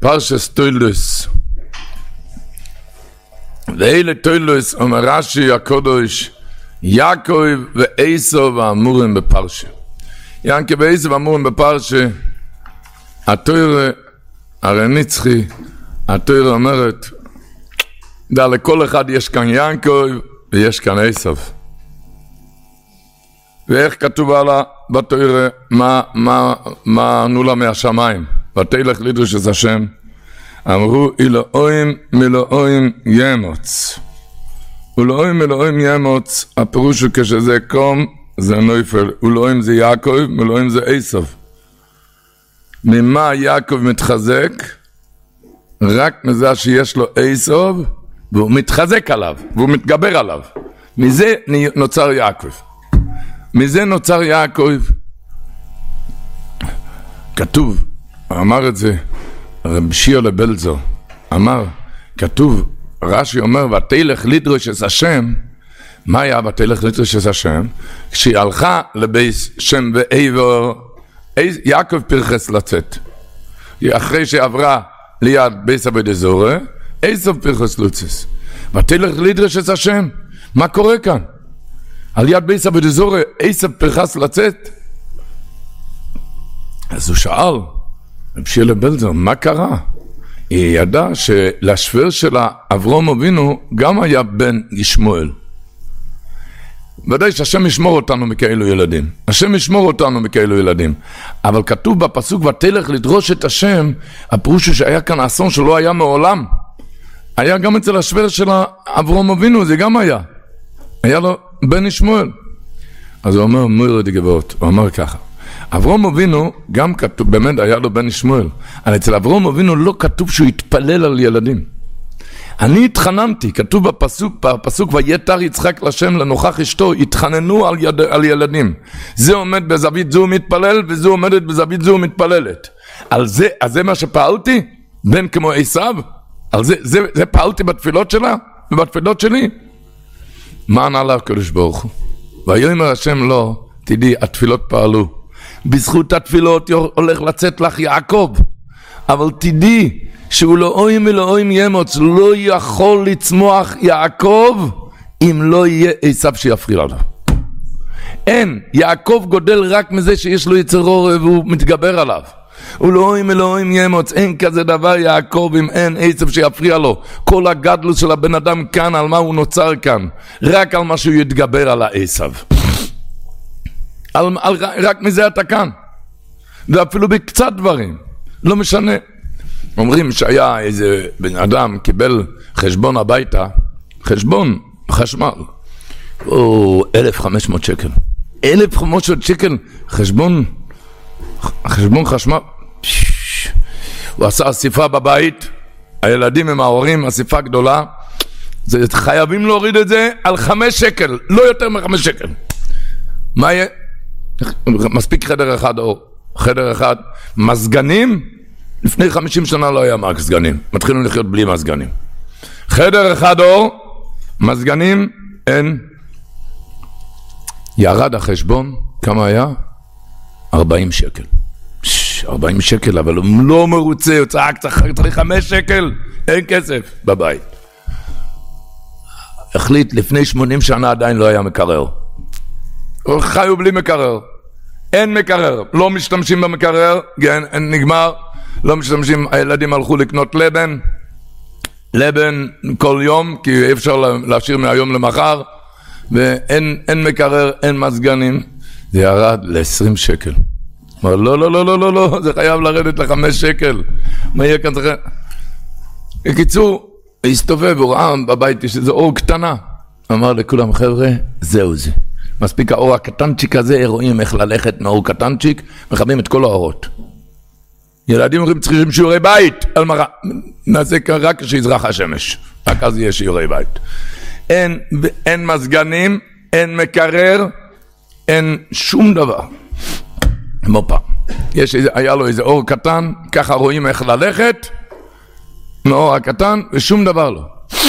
פרשס טוילוס. ואלה טוילוס אומר רש"י הקדוש, יעקב ועשו ואמורים בפרשה. יעקב ועשו ואמורים בפרשה, התורה הרי נצחי, התורה אומרת, לכל אחד יש כאן יעקב ויש כאן עשו. ואיך כתוב עלה בתורה, מה ענו לה מהשמיים? ותלך לדרוש את השם, אמרו אלוהים מלוהים ימוץ. אלוהים ימוץ, הפירוש הוא כשזה קום זה נופל. אלוהים זה יעקב, אלוהים זה עשו. ממה יעקב מתחזק? רק מזה שיש לו עשו והוא מתחזק עליו והוא מתגבר עליו. מזה נוצר יעקב. מזה נוצר יעקב. כתוב, אמר את זה רב שיר לבלזו, אמר, כתוב, רש"י אומר, ותלך לדרוש את השם. מה היה ותלך לדרוש את השם? כשהיא הלכה לבית שם ועבר, יעקב פרחס לצאת. אחרי שעברה ליד בית עבודה זרה, עשו פרחס לצאת. ותלך לדרוש את השם. מה קורה כאן? על יד בית עבודה זרה, עשו פרחס לצאת. אז הוא שאל, רב שיר לבלזו, מה קרה? היא ידעה שלשבר שלה אברהם אבינו גם היה בן ישמעאל. ודאי שהשם ישמור אותנו מכאלו ילדים. השם ישמור אותנו מכאלו ילדים. אבל כתוב בפסוק ותלך לדרוש את השם, הפירוש הוא שהיה כאן אסון שלא היה מעולם. היה גם אצל השבר של אברהם אבינו, זה גם היה. היה לו בן ישמעאל. אז הוא אומר, מוירד גבעות, הוא אמר ככה. אברהם אבינו גם כתוב, באמת היה לו בן ישמעאל, אבל אצל אברהם אבינו לא כתוב שהוא התפלל על ילדים. אני התחננתי, כתוב בפסוק ויתר יצחק לשם לנוכח אשתו, התחננו על ילדים. זה עומד בזווית זו מתפלל, וזו עומדת בזווית זו מתפללת. אז זה מה שפעלתי? בן כמו עשיו? על זה פעלתי בתפילות שלה? ובתפילות שלי? מה ענה לה הקדוש ברוך הוא? ויאמר השם לא, תדעי, התפילות פעלו. בזכות התפילות הולך לצאת לך יעקב, אבל תדעי שהוא אלוהים ימוץ, לא יכול לצמוח יעקב אם לא יהיה עשיו שיפריע עליו. אין, יעקב גודל רק מזה שיש לו יצר אור והוא מתגבר עליו. אלוהים ימוץ, אין כזה דבר יעקב אם אין עשיו שיפריע לו. כל הגדלות של הבן אדם כאן, על מה הוא נוצר כאן? רק על מה שהוא יתגבר על עשיו. רק מזה אתה כאן, ואפילו בקצת דברים, לא משנה. אומרים שהיה איזה בן אדם קיבל חשבון הביתה, חשבון חשמל, 1,500 שקל, 1,500 שקל חשבון חשמל. הוא עשה אסיפה בבית, הילדים עם ההורים, אסיפה גדולה, חייבים להוריד את זה על 5 שקל, לא יותר מ5 שקל. מה יהיה? מספיק חדר אחד או חדר אחד. מזגנים, לפני 50 שנה לא היה מזגנים, מתחילנו לחיות בלי מזגנים. חדר אחד או מזגנים, אין. ירד החשבון, כמה היה? 40 שקל. 40 שקל, אבל הוא לא מרוצה, הוא צעק, צריך 5 שקל, אין כסף בבית. החליט, לפני 80 שנה עדיין לא היה מקרר. חיו בלי מקרר, אין מקרר, לא משתמשים במקרר, נגמר, לא משתמשים. הילדים הלכו לקנות לבן כל יום, כי אי אפשר להשאיר מהיום למחר, ואין מקרר, אין מזגנים. זה ירד ל-20 שקל. אמר, לא, זה חייב לרדת ל5 שקל. מה יהיה כאן? בקיצור, הסתובב, הוא ראה בבית יש איזה אור קטנה, אמר לכולם, חבר'ה, זהו זה. מספיק האור הקטנצ'יק הזה, רואים איך ללכת מאור קטנצ'יק, מכבים את כל האורות. ילדים אומרים, צריכים שיעורי בית, על מראה, נעשה רק כשיזרח השמש, רק אז יהיה שיעורי בית. אין מזגנים, אין מקרר, אין שום דבר. כמו פעם. היה לו איזה אור קטן, ככה רואים איך ללכת, מאור הקטן, ושום דבר לא.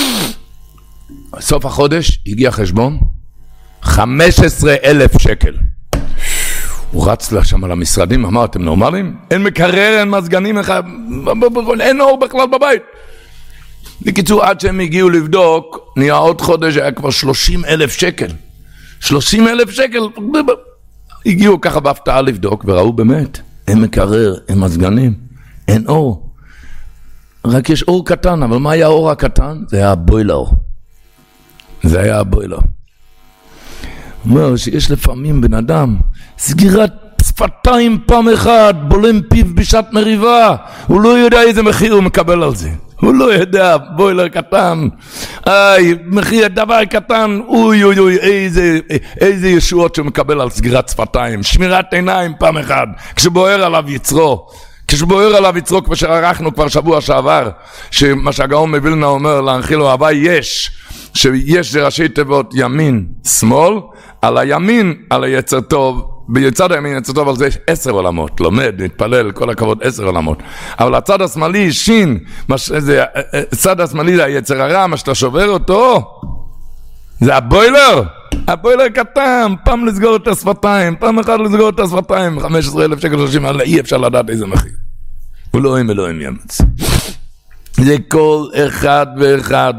סוף החודש הגיע חשבון, 15,000 שקל. הוא רץ לשם על המשרדים, אמר, אתם נורמלים? אין מקרר, אין מזגנים, אין אור בכלל בבית. בקיצור, עד שהם הגיעו לבדוק, נהיה עוד חודש, היה כבר 30,000 שקל. 30,000 שקל. הגיעו ככה בהפתעה לבדוק, וראו באמת, אין מקרר, אין מזגנים, אין אור. רק יש אור קטן, אבל מה היה האור הקטן? זה היה הבוילר. זה היה הבוילר. אומר שיש לפעמים בן אדם, סגירת שפתיים פעם אחת, בולם פיו בשעת מריבה, הוא לא יודע איזה מחיר הוא מקבל על זה. הוא לא יודע, בוילר קטן, מחיר דבר קטן, אוי אוי אוי, איזה ישועות שהוא מקבל על סגירת שפתיים, שמירת עיניים פעם אחת, כשבוער עליו יצרו. כשבוער עליו יצרו, כמו שערכנו כבר שבוע שעבר, שמה שהגאון מווילנה אומר להנחיל אוהבה שיש זה ראשי תיבות ימין, שמאל, על הימין, על היצר טוב, בצד הימין יצר טוב, על זה יש 10 עולמות, לומד, מתפלל, כל הכבוד 10 עולמות, אבל הצד השמאלי, שין, הצד השמאלי זה היצר הרע, מה שאתה שובר אותו, זה הבוילר, הבוילר קטן, פעם לסגור את השפתיים, פעם אחת לסגור את השפתיים, 15,000 שקל 30, אי אפשר לדעת איזה מחיר. אלוהים ימץ. זה כל אחד ואחד.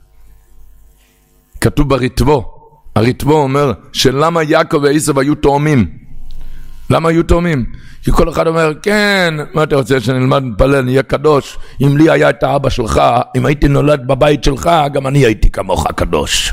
כתוב בריטבו, הריטבו אומר שלמה יעקב ועשיו היו תאומים. למה היו תאומים? כי כל אחד אומר, כן, מה אתה רוצה שנלמד נתפלל, נהיה קדוש, אם לי היה את האבא שלך, אם הייתי נולד בבית שלך, גם אני הייתי כמוך קדוש.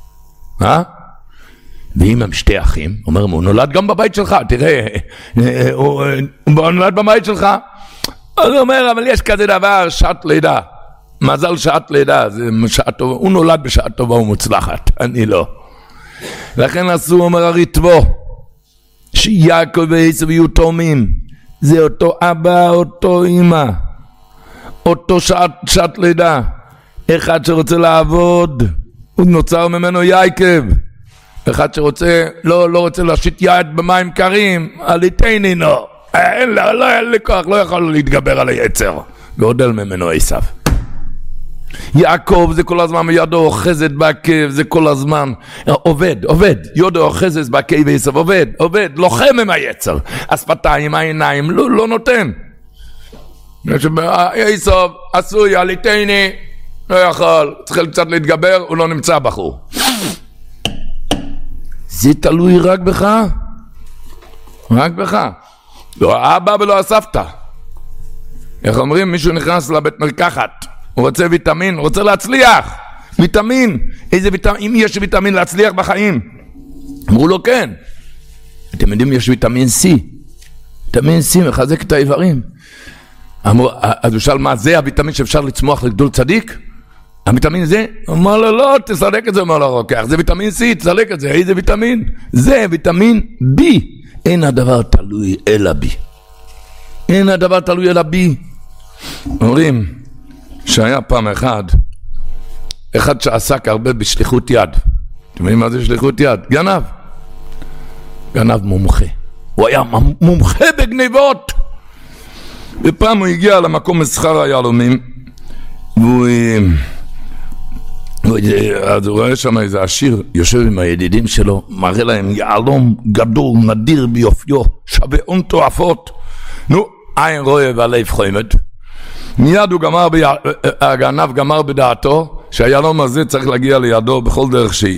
ואם הם שתי אחים, אומר, הוא נולד גם בבית שלך, תראה, הוא נולד בבית שלך. אז הוא אומר, אבל יש כזה דבר, שעת לידה. מזל שעת לידה, זה שעת טובה. הוא נולד בשעת טובה ומוצלחת, אני לא. לכן עשו, אומר הריטבו, שיעקב ועשיו יהיו תאומים. זה אותו אבא, אותו אמא. אותו שעת לידה. אחד שרוצה לעבוד, הוא נוצר ממנו יעקב. אחד שרוצה, לא רוצה להשית יד במים קרים, עליתני נו. אין לי כוח, לא יכול להתגבר על היצר. גודל ממנו עשיו. יעקב זה כל הזמן ידו אוחזת בעקב, זה כל הזמן עובד, ידו אוחזת בעקב ועשיו, עובד, לוחם עם היצר. השפתיים, העיניים, לא נותן. עשיו, עשוי, עליתני, לא יכול, צריך קצת להתגבר, הוא לא נמצא בחור. זה תלוי רק בך. רק בך. לא האבא ולא הסבתא. איך אומרים? מישהו נכנס לבית מרקחת. הוא רוצה ויטמין, הוא רוצה להצליח. ויטמין. איזה ויטמין? אם יש ויטמין להצליח בחיים. אמרו לו כן. אתם יודעים, יש ויטמין C. ויטמין C מחזק את האיברים. אמרו, אז הוא שאל מה זה הוויטמין שאפשר לצמוח לגדול צדיק? הוויטמין זה? אמר לו, לא, תסלק את זה, אמר לו הרוקח. זה ויטמין C, תסלק את זה. איזה ויטמין? זה ויטמין B. אין הדבר תלוי אלא בי. אין הדבר תלוי אלא בי. אומרים שהיה פעם אחד שעסק הרבה בשליחות יד. אתם יודעים מה זה שליחות יד? גנב מומחה. הוא היה מומחה בגניבות. ופעם הוא הגיע למקום מסחר היהלומים, אז הוא רואה שם איזה עשיר יושב עם הידידים שלו, מראה להם יהלום גדול, נדיר ביופיו, שווה הון תועפות. נו, עין רואה והלב חומד. מיד הגנב גמר בדעתו שהיהלום הזה צריך להגיע לידו בכל דרך שהיא.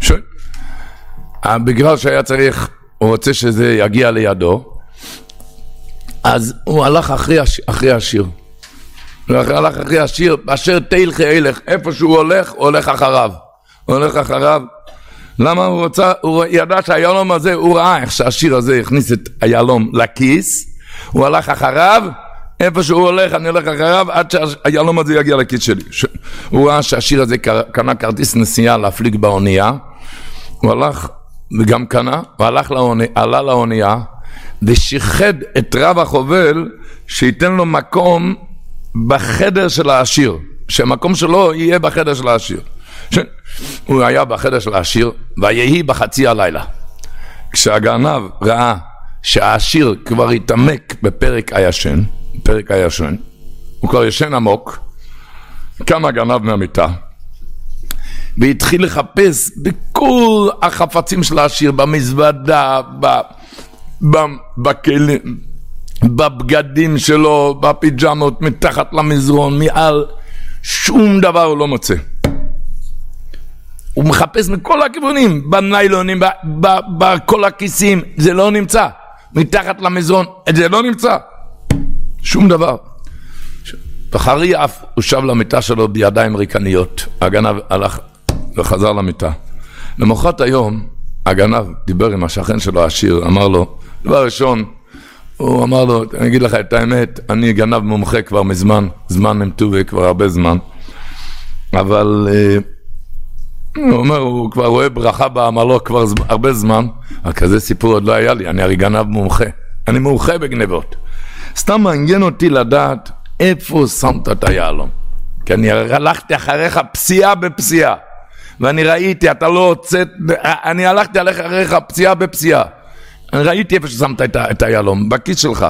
בגלל שהיה צריך, הוא רוצה שזה יגיע לידו, אז הוא הלך אחרי השיר. הוא הלך אחרי השיר, אשר תלכי הילך, איפה שהוא הולך, הוא הולך אחריו. הוא הולך אחריו. למה הוא רוצה? הוא ידע שהיהלום הזה, הוא ראה איך שהשיר הזה הכניס את היהלום לכיס, הוא הלך אחריו, איפה שהוא הולך, אני הולך אחריו, עד שהיהלום הזה יגיע לכיס שלי. הוא ראה שהשיר הזה קנה כרטיס נסיעה להפליג באונייה, הוא הלך, וגם קנה, הוא עלה לאונייה, ושיחד את רב החובל, שייתן לו מקום בחדר של העשיר, שהמקום שלו יהיה בחדר של העשיר. הוא היה בחדר של העשיר, ויהי בחצי הלילה. כשהגנב ראה שהעשיר כבר התעמק בפרק הישן, הוא כבר ישן עמוק, קם הגנב מהמיטה, והתחיל לחפש בכל החפצים של העשיר, במזוודה, בכלים, בבגדים שלו, בפיג'מות, מתחת למזרון, מעל, שום דבר הוא לא מוצא. הוא מחפש מכל הכיוונים, בניילונים, בכל הכיסים, זה לא נמצא. מתחת למזרון, זה לא נמצא. שום דבר. אחרי אף הוא שב למיטה שלו בידיים ריקניות. הגנב הלך וחזר למיטה. למחרת היום, הגנב דיבר עם השכן שלו, השיר, אמר לו, דבר ראשון, הוא אמר לו, אני אגיד לך את האמת, אני גנב מומחה כבר מזמן, זמן ממתובי, כבר הרבה זמן, אבל הוא אומר, הוא כבר רואה ברכה בעמלו כבר הרבה זמן, אבל כזה סיפור עוד לא היה לי, אני הרי גנב מומחה, אני מומחה בגנבות. סתם מעניין אותי לדעת איפה שמת את היהלום, כי אני הלכתי אחריך פסיעה בפסיעה, ואני ראיתי, אתה לא הוצאת, אני הלכתי עליך אחריך פסיעה בפסיעה, אני ראיתי איפה ששמת את היהלום, בכיס שלך.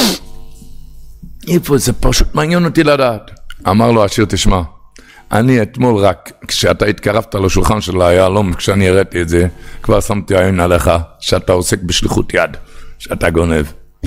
איפה זה פשוט מעניין אותי לדעת. אמר לו השיר, תשמע, אני אתמול רק, כשאתה התקרבת לשולחן של היהלום, כשאני הראיתי את זה, כבר שמתי עין עליך, שאתה עוסק בשליחות יד, שאתה גונב.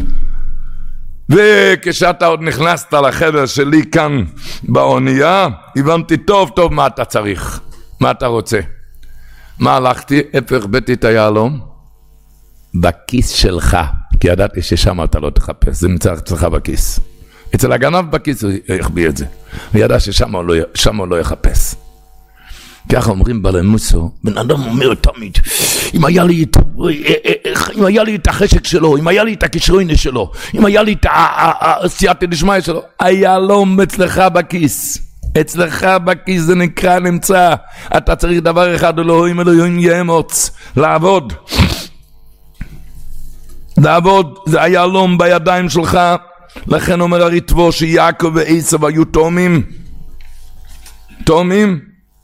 וכשאתה עוד נכנסת לחדר שלי כאן באונייה, הבנתי טוב טוב מה אתה צריך, מה אתה רוצה. מה הלכתי? איפה החבאתי את היהלום? בכיס שלך, כי ידעתי ששם אתה לא תחפש, זה נמצא אצלך בכיס. אצל הגנב בכיס הוא יחביא את זה, וידע ששם הוא לא יחפש. ככה אומרים בעלי מוסו, בן אדם אומר תמיד, אם היה לי את החשק שלו, אם היה לי את הכישרוני שלו, אם היה לי את הסייעתא דשמיא שלו, היהלום אצלך בכיס. אצלך בכיס זה נקרא נמצא. אתה צריך דבר אחד, אלוהים יאמץ, לעבוד. לעבוד, זה היהלום בידיים שלך. לכן אומר הריטב"א שיעקב ועשו היו תאומים. תאומים.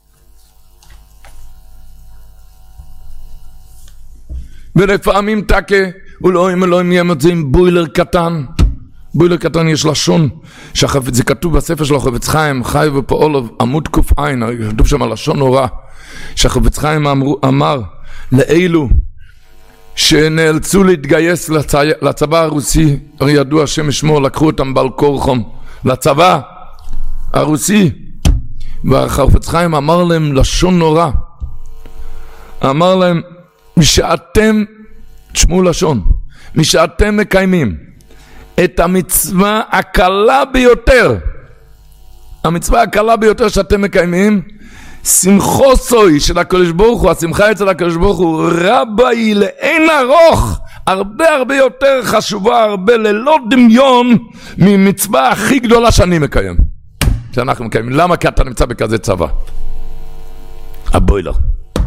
ולפעמים תקה, אלוהים יאמץ, זה עם בוילר קטן. בוילר קטן יש לשון, זה כתוב בספר של החפץ חיים, חי ופועל עמוד קוף עין, כתוב שם לשון נורא, שהחפץ חיים אמר לאלו שנאלצו להתגייס לצבא הרוסי, ידוע השם ישמור, לקחו אותם בעל כורחם לצבא הרוסי, והחפץ חיים אמר להם לשון נורא, אמר להם, משאתם, תשמעו לשון, משאתם מקיימים את המצווה הקלה ביותר, המצווה הקלה ביותר שאתם מקיימים, שמחוסוי של הקדוש ברוך הוא, השמחה אצל הקדוש ברוך הוא רבה היא לאין ארוך, הרבה יותר חשובה, הרבה ללא דמיון ממצווה הכי גדולה שאני מקיים, שאנחנו מקיימים. למה? כי אתה נמצא בכזה צבא, הבוילר,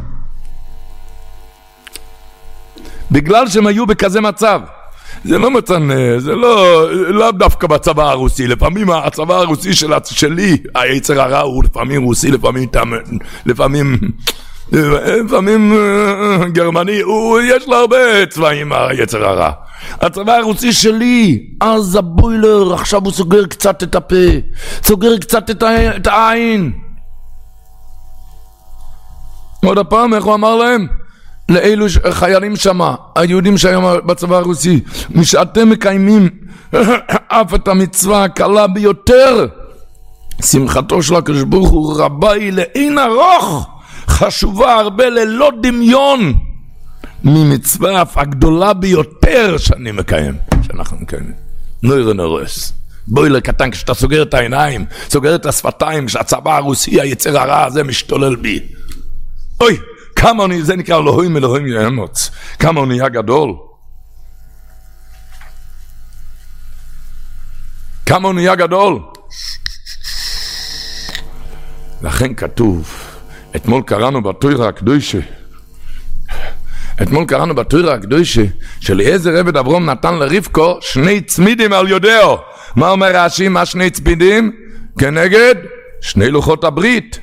בגלל שהם היו בכזה מצב. זה לא מצנה, זה לא דווקא בצבא הרוסי, לפעמים הצבא הרוסי שלי, היצר הרע הוא לפעמים רוסי, לפעמים גרמני, יש לו הרבה צבאים היצר הרע. הצבא הרוסי שלי, אז הבוילר, עכשיו הוא סוגר קצת את הפה, סוגר קצת את העין. עוד הפעם, איך הוא אמר להם? לאלו חיילים שמה, היהודים שהיום בצבא הרוסי, משאתם מקיימים אף את המצווה הקלה ביותר, שמחתו של הקדוש ברוך הוא רבה היא לאין ארוך, חשובה הרבה ללא דמיון ממצווה אף הגדולה ביותר שאני מקיים, שאנחנו מקיימים. נויר נורס, בוילר קטן, כשאתה סוגר את העיניים, סוגר את השפתיים, שהצבא הרוסי היצר הרע הזה משתולל בי, אוי, כמה אני, זה נקרא אלוהים יאמץ, כמה הוא נהיה גדול, כמה הוא נהיה גדול. לכן כתוב, אתמול קראנו בתורה הקדושה, שאליעזר עבד אברהם נתן לרבקו 2 צמידים על יודעו. מה אומר רש"י? מה 2 צמידים? כנגד 2 לוחות הברית.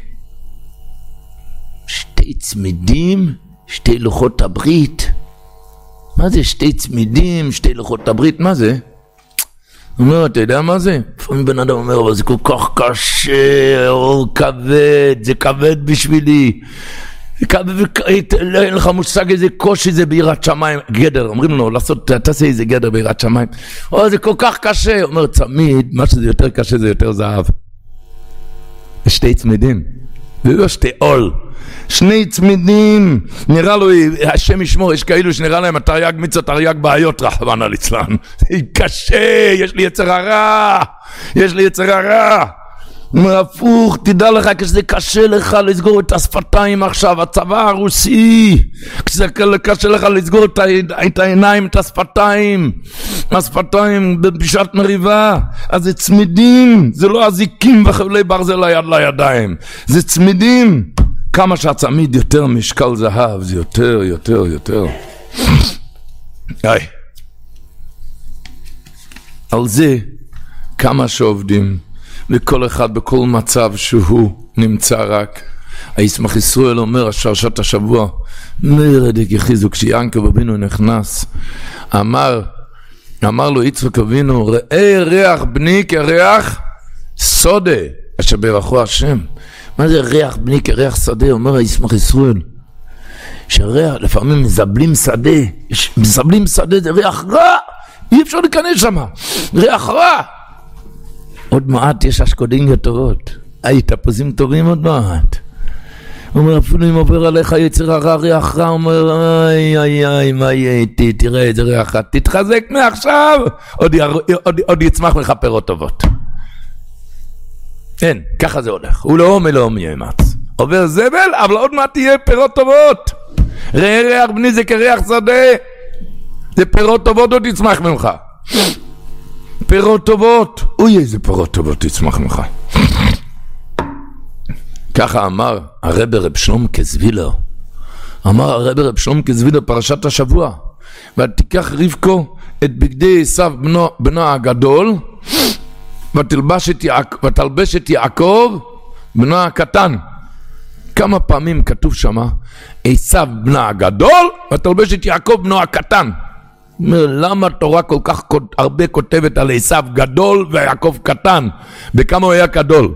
2 צמידים, 2 לוחות הברית. מה זה 2 צמידים, 2 לוחות הברית? מה זה? הוא אומר, אתה יודע מה זה? לפעמים בן אדם אומר, אבל זה כל כך קשה, או כבד, זה כבד בשבילי. אין לך מושג איזה קושי זה ביראת שמיים, גדר, אומרים לנו, תעשה איזה גדר ביראת שמיים, זה כל כך קשה, אומר צמיד, מה שזה יותר קשה זה יותר זהב, שתי צמידים, ולא שתי עול, שני צמידים, נראה לו, השם ישמור, יש כאלו שנראה להם, התרי"ג מצוות, תרי"ג בעיות, רחמנא ליצלן, קשה, יש לי יצר הרע, אומר הפוך, תדע לך, כשזה קשה לך לסגור את השפתיים עכשיו, הצבא הרוסי, כשזה קשה לך לסגור את העיניים, את השפתיים בשעת מריבה, אז זה צמידים, זה לא הזיקים וחבלי ברזל לידיים, זה צמידים, כמה שהצמיד יותר משקל זהב, זה יותר. על זה, כמה שעובדים, וכל אחד בכל מצב שהוא נמצא רק. הישמח ישראל אומר, השרשת השבוע, מרדק יחיזו, כשיענקב אבינו נכנס, אמר לו יצחק אבינו, ראה ריח בני כריח סודה, אשר ברכו השם. מה זה ריח בני כריח שדה? אומר הישמח ישראל, שריח, לפעמים מזבלים שדה, זה ריח רע, אי אפשר להיכנס שם, ריח רע. עוד מעט יש אשקודינגה טובות, תפוזים טובים עוד מעט. הוא אומר, אפילו אם עובר עליך יצר הרע, ריח רע, הוא אומר, איי, מה יהיה איתי, תראה איזה ריח רע, תתחזק מעכשיו, עוד יצמח לך פירות טובות. אין, ככה זה הולך, הוא לא יאמץ. עובר זבל, אבל עוד מעט תהיה פירות טובות. ראה ריח בני זה כריח שדה, זה פירות טובות עוד יצמח ממך. פירות טובות, איזה פירות טובות תצמח ממך. ככה אמר רב שלום כזווילר, פרשת השבוע, ותיקח רבקו את בגדי עשיו בנו הגדול, ותלבש את יעקב בנו הקטן. כמה פעמים כתוב שמה, עשיו בנו הגדול, ותלבש את יעקב בנו הקטן. למה התורה כל כך הרבה כותבת על עשיו גדול ויעקב קטן? בכמה הוא היה גדול?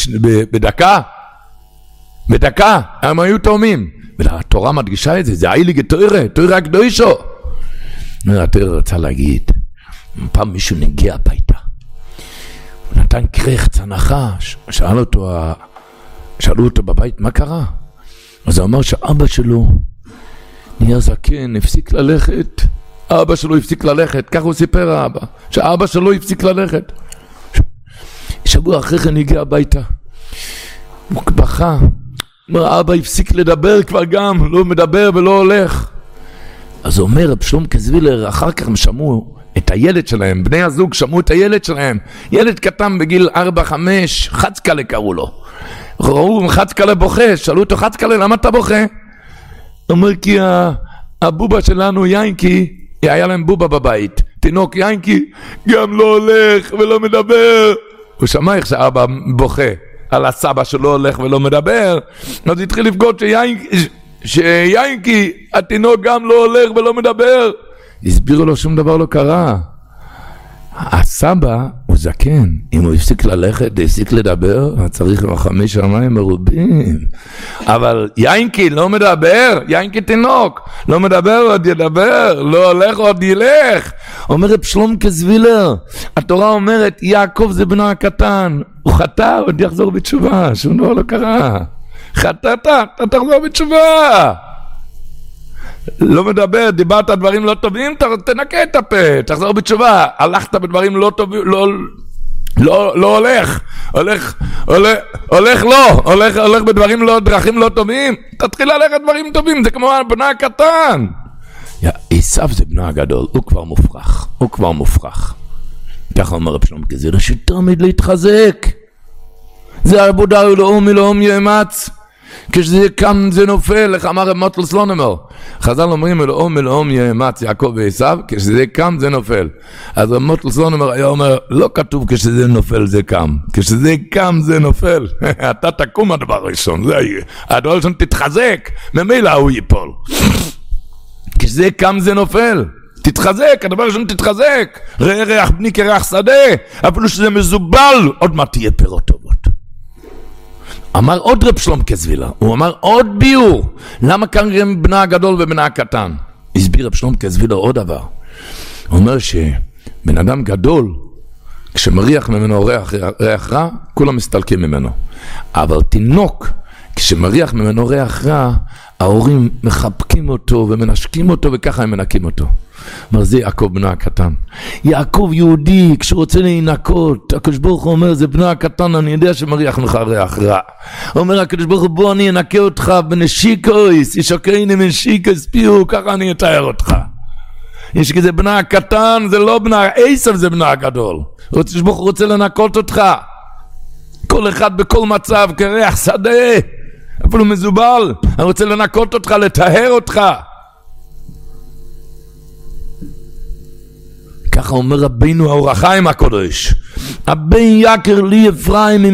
בדקה, הם היו תאומים. והתורה מדגישה את זה, זה אייליגה תורה הקדושו. התורה רצה להגיד, פעם מישהו נגיע הביתה, הוא נתן כרך צנחש, שאלו אותו בבית, מה קרה? אז הוא אמר שאבא שלו נהיה זקן, הפסיק ללכת, כך הוא סיפר האבא, שהאבא שלו הפסיק ללכת. שבוע אחרי כן הגיע הביתה, הוא בכה, אומר, אבא הפסיק לדבר כבר גם, לא מדבר ולא הולך. אז הוא אומר, רב שלום כזווילר, אחר כך הם שמעו את הילד שלהם, בני הזוג שמעו את הילד שלהם, ילד קטן בגיל 4-5, חצקלה קראו לו. ראו חצקלה בוכה, שאלו אותו, חצקלה, למה אתה בוכה? הוא אומר, כי הבובה שלנו, יינקי, היה להם בובה בבית, תינוק יינקי, גם לא הולך ולא מדבר. הוא שמע איך שאבא בוכה על הסבא שלא הולך ולא מדבר, אז התחיל לבגוד שיינקי, התינוק גם לא הולך ולא מדבר. הסבירו לו, שום דבר לא קרה. הסבא הוא זקן, אם הוא הפסיק ללכת, הפסיק לדבר, צריך רחמי שמיים מרובים. אבל יינקי לא מדבר, יינקי תינוק, לא מדבר עוד ידבר, לא הולך עוד ילך. אומר רב שלום כזווילר, התורה אומרת, יעקב זה בנו הקטן, הוא חטא, עוד יחזור בתשובה, שום דבר לא קרה. חטאת, אתה תחזור בתשובה. לא מדבר, דיברת דברים לא טובים, תנקה את הפה, תחזור בתשובה. הלכת בדברים לא טובים, לא הולך בדברים לא, דרכים לא טובים, תתחיל ללכת דברים טובים, זה כמו הבנה הקטן. עשיו זה בנו הגדול, הוא כבר מופרח. ככה אומר רב שלום כזווילר, שתמיד להתחזק. זה עבודה אלוהים יאמץ. כשזה קם זה נופל, איך אמר רב מוטל סלונמר, חז"ל אומרים אלוהים יאמץ יעקב ועשיו, כשזה קם זה נופל. אז רב מוטל סלונמר היה אומר, לא כתוב כשזה נופל זה קם, כשזה קם זה נופל. אתה תקום הדבר הראשון, זה יהיה, הדבר הראשון תתחזק, ממילא הוא ייפול. כשזה קם זה נופל, תתחזק, הדבר הראשון תתחזק. ראה ריח בני כריח שדה, אפילו שזה מזובל, עוד מעט תהיה פירות טובות. אמר עוד רב שלום כסבילה, הוא אמר עוד ביור, למה כאן בנה הגדול ובנה הקטן? הסביר רב שלום כסבילה עוד דבר, הוא אומר שבן אדם גדול, כשמריח ממנו ריח רע, כולם מסתלקים ממנו, אבל תינוק, כשמריח ממנו ריח רע, ההורים מחבקים אותו ומנשקים אותו וככה הם מנקים אותו. אומר זה יעקב בנו הקטן. יעקב יהודי כשהוא רוצה להינקות, הקדוש ברוך הוא אומר זה בנו הקטן, אני יודע שמריח לך ריח רע. אומר הקדוש ברוך הוא בוא אני אנקה אותך בנשיקויס, ישקריני מנשיקויס פיו, ככה אני אתאר אותך. יש כזה בנו הקטן, זה לא בנו, עשיו זה בנו הגדול. הקדוש ברוך הוא רוצה לנקות אותך. כל אחד בכל מצב כריח שדה. אפילו מזובל, אני רוצה לנקות אותך, לטהר אותך. ככה אומר רבינו האור החיים הקדוש, הבן יקר לי אפרים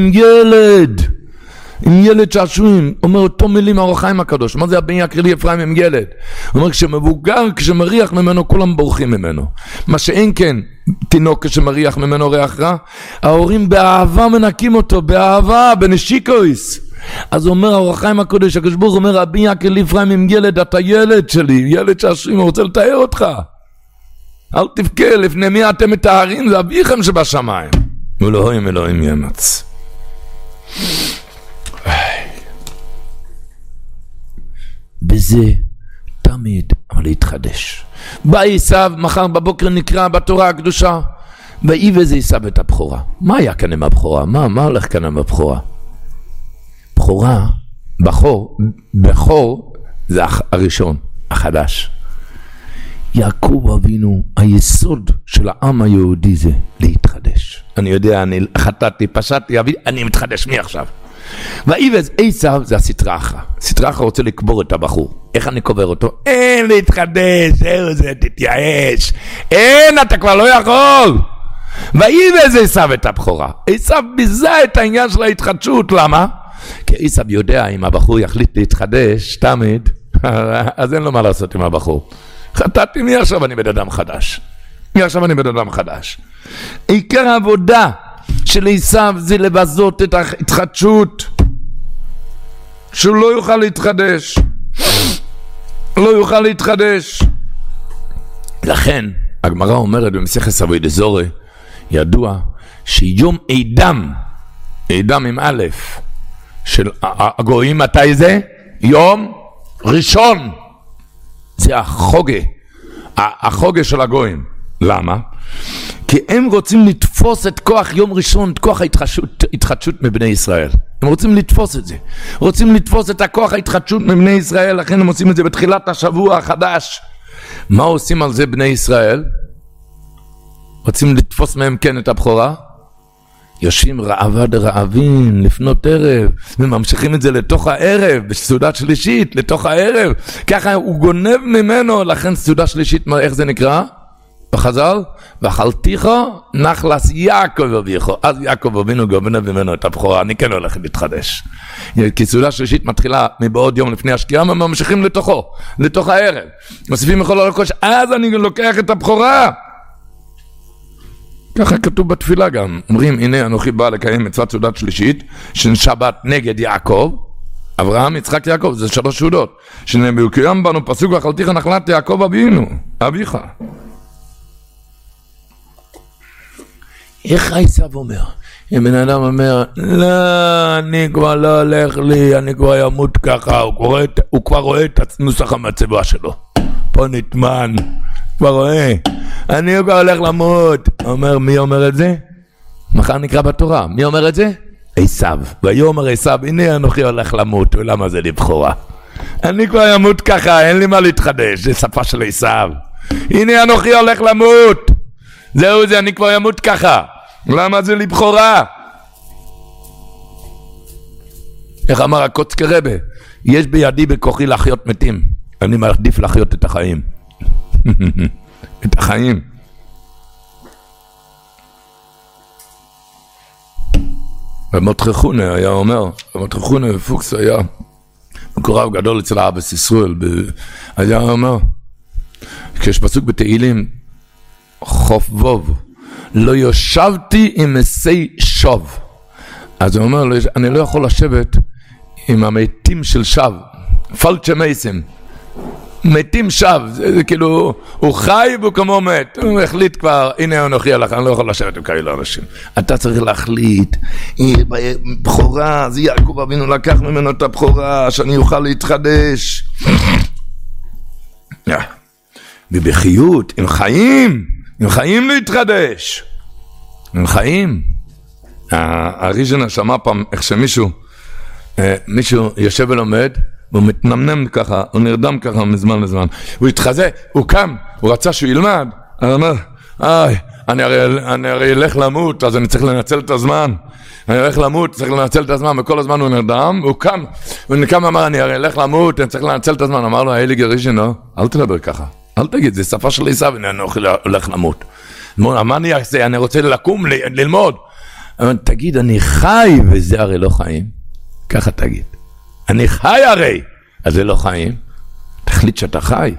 עם ילד שעשועים, אומר אותו מילים האור החיים הקדוש, מה זה הבן יקר לי אפרים עם ילד? הוא אומר כשמבוגר, כשמריח ממנו כולם בורחים ממנו, מה שאין כן תינוק כשמריח ממנו ריח רע, ההורים באהבה מנקים אותו, באהבה, בנשיקויס. אז הוא אומר האור החיים הקדוש, הקדוש ברוך הוא אומר הבן יקר לי אפרים עם ילד, אתה ילד שלי, ילד שעשועים, הוא רוצה לתאר אותך. אל תבכה, לפני מי אתם מטהרים, זה אביכם שבשמיים. אלוהים אלוהים ימץ. בזה תמיד אבל להתחדש. בא עשיו, מחר בבוקר נקרא בתורה הקדושה, ואיבז עשיו את הבכורה. מה היה כאן עם הבכורה? מה הולך כאן עם הבכורה? בכורה, בכור זה הראשון, החדש. יעקב אבינו, היסוד של העם היהודי זה להתחדש. אני יודע, אני חטאתי, פשעתי, אני מתחדש מעכשיו. ואיבז עשיו זה הסטרחה. סטרחה רוצה לקבור את הבחור. איך אני קובר אותו? אין להתחדש, זהו זה, תתייאש. אין, אתה כבר לא יכול. ואיבז עשיו את הבכורה. עשיו ביזה את העניין של ההתחדשות, למה? כי עשיו יודע אם הבחור יחליט להתחדש, תמיד, אז אין לו מה לעשות עם הבחור. חטאתי, מי עכשיו אני בן אדם חדש? עיקר העבודה של עשיו זה לבזות את ההתחדשות, שהוא לא יוכל להתחדש. לכן הגמרא אומרת במסכת עבודת זורע, ידוע שיום אדם עם א' של הגויים, מתי זה? יום ראשון. זה החוגה של הגויים. למה? כי הם רוצים לתפוס את כוח יום ראשון, את כוח ההתחדשות מבני ישראל. הם רוצים לתפוס את זה. רוצים לתפוס את הכוח ההתחדשות מבני ישראל, לכן הם עושים את זה בתחילת השבוע החדש. מה עושים על זה בני ישראל? רוצים לתפוס מהם כן את הבכורה? יושבים רעבה דרעבים לפנות ערב, וממשיכים את זה לתוך הערב, בסעודה שלישית, לתוך הערב. ככה הוא גונב ממנו, לכן סעודה שלישית, איך זה נקרא? בחז"ל, ואכלתיך נחלס יעקב אביך. אז יעקב אבינו גונב ממנו את הבכורה, אני כן הולך להתחדש. כי סעודה שלישית מתחילה מבעוד יום לפני השקיעה, וממשיכים לתוך הערב. מוסיפים מכל הלקוש, אז אני לוקח את הבכורה. ככה כתוב בתפילה גם, אומרים הנה אנוכי בא לקיים מצוות סעודת שלישית של שבת נגד יעקב, אברהם, יצחק, יעקב, זה 3 סעודות שנקיים בנו פסוק ואכלתיך נחלת יעקב אבינו, אביך. איך עשיו אומר? אם בן אדם אומר לא, אני כבר לא הולך לי, אני כבר ימות ככה, הוא כבר רואה את נוסח המצבה שלו, פה נטמן, כבר רואה, אני כבר הולך למות. אומר, מי אומר את זה? מחר נקרא בתורה, מי אומר את זה? עשיו. ויאמר עשיו, הנה אנוכי הולך למות, ולמה זה לבכורה? אני כבר ימות ככה, אין לי מה להתחדש, זה שפה של עשיו. הנה אנוכי הולך למות, זהו זה, אני כבר ימות ככה, למה זה לבכורה? איך אמר הקוצקי רבי, יש בידי בכוחי לחיות מתים, אני מעדיף לחיות את החיים. את החיים. ומותחכונה היה אומר, ומותחכונה פוקס היה מקורב גדול אצל האבס ישראל, היה אומר, כשיש פסוק בתהילים, חוף ווב, לא יושבתי עם מסי שוב. אז הוא אומר, אני לא יכול לשבת עם המתים של שב, פלצ'ה מייסים, מתים שב, זה כאילו, הוא חי והוא כמו מת, הוא החליט כבר, הנה הוא נוכיח לך, אני לא יכול לשבת עם כאלה אנשים. אתה צריך להחליט, בחורה, זה יעקב אבינו לקח ממנו את הבחורה, שאני אוכל להתחדש. בבחיות, עם חיים להתחדש. עם חיים. הראשון שמע פעם, איך שמישהו יושב ולומד, והוא מתנמנם ככה, הוא נרדם ככה מזמן לזמן. הוא התחזה, הוא קם, הוא רצה שהוא ילמד, הוא אומר, אני הרי אלך למות, אז אני צריך לנצל את הזמן. אני הולך למות, צריך לנצל את הזמן, וכל הזמן הוא נרדם, והוא קם ואמר, אני הרי אלך למות, אני צריך לנצל את הזמן. אמר לו, האליג הראשון, אל תדבר ככה, אל תגיד, זה שפה של עשיו, אני הולך למות. מה אני אעשה? אני רוצה לקום, ללמוד. תגיד, אני חי, וזה הרי לא חיים. ככה תגיד. אני חי הרי, אז זה לא חיים. תחליט שאתה חי.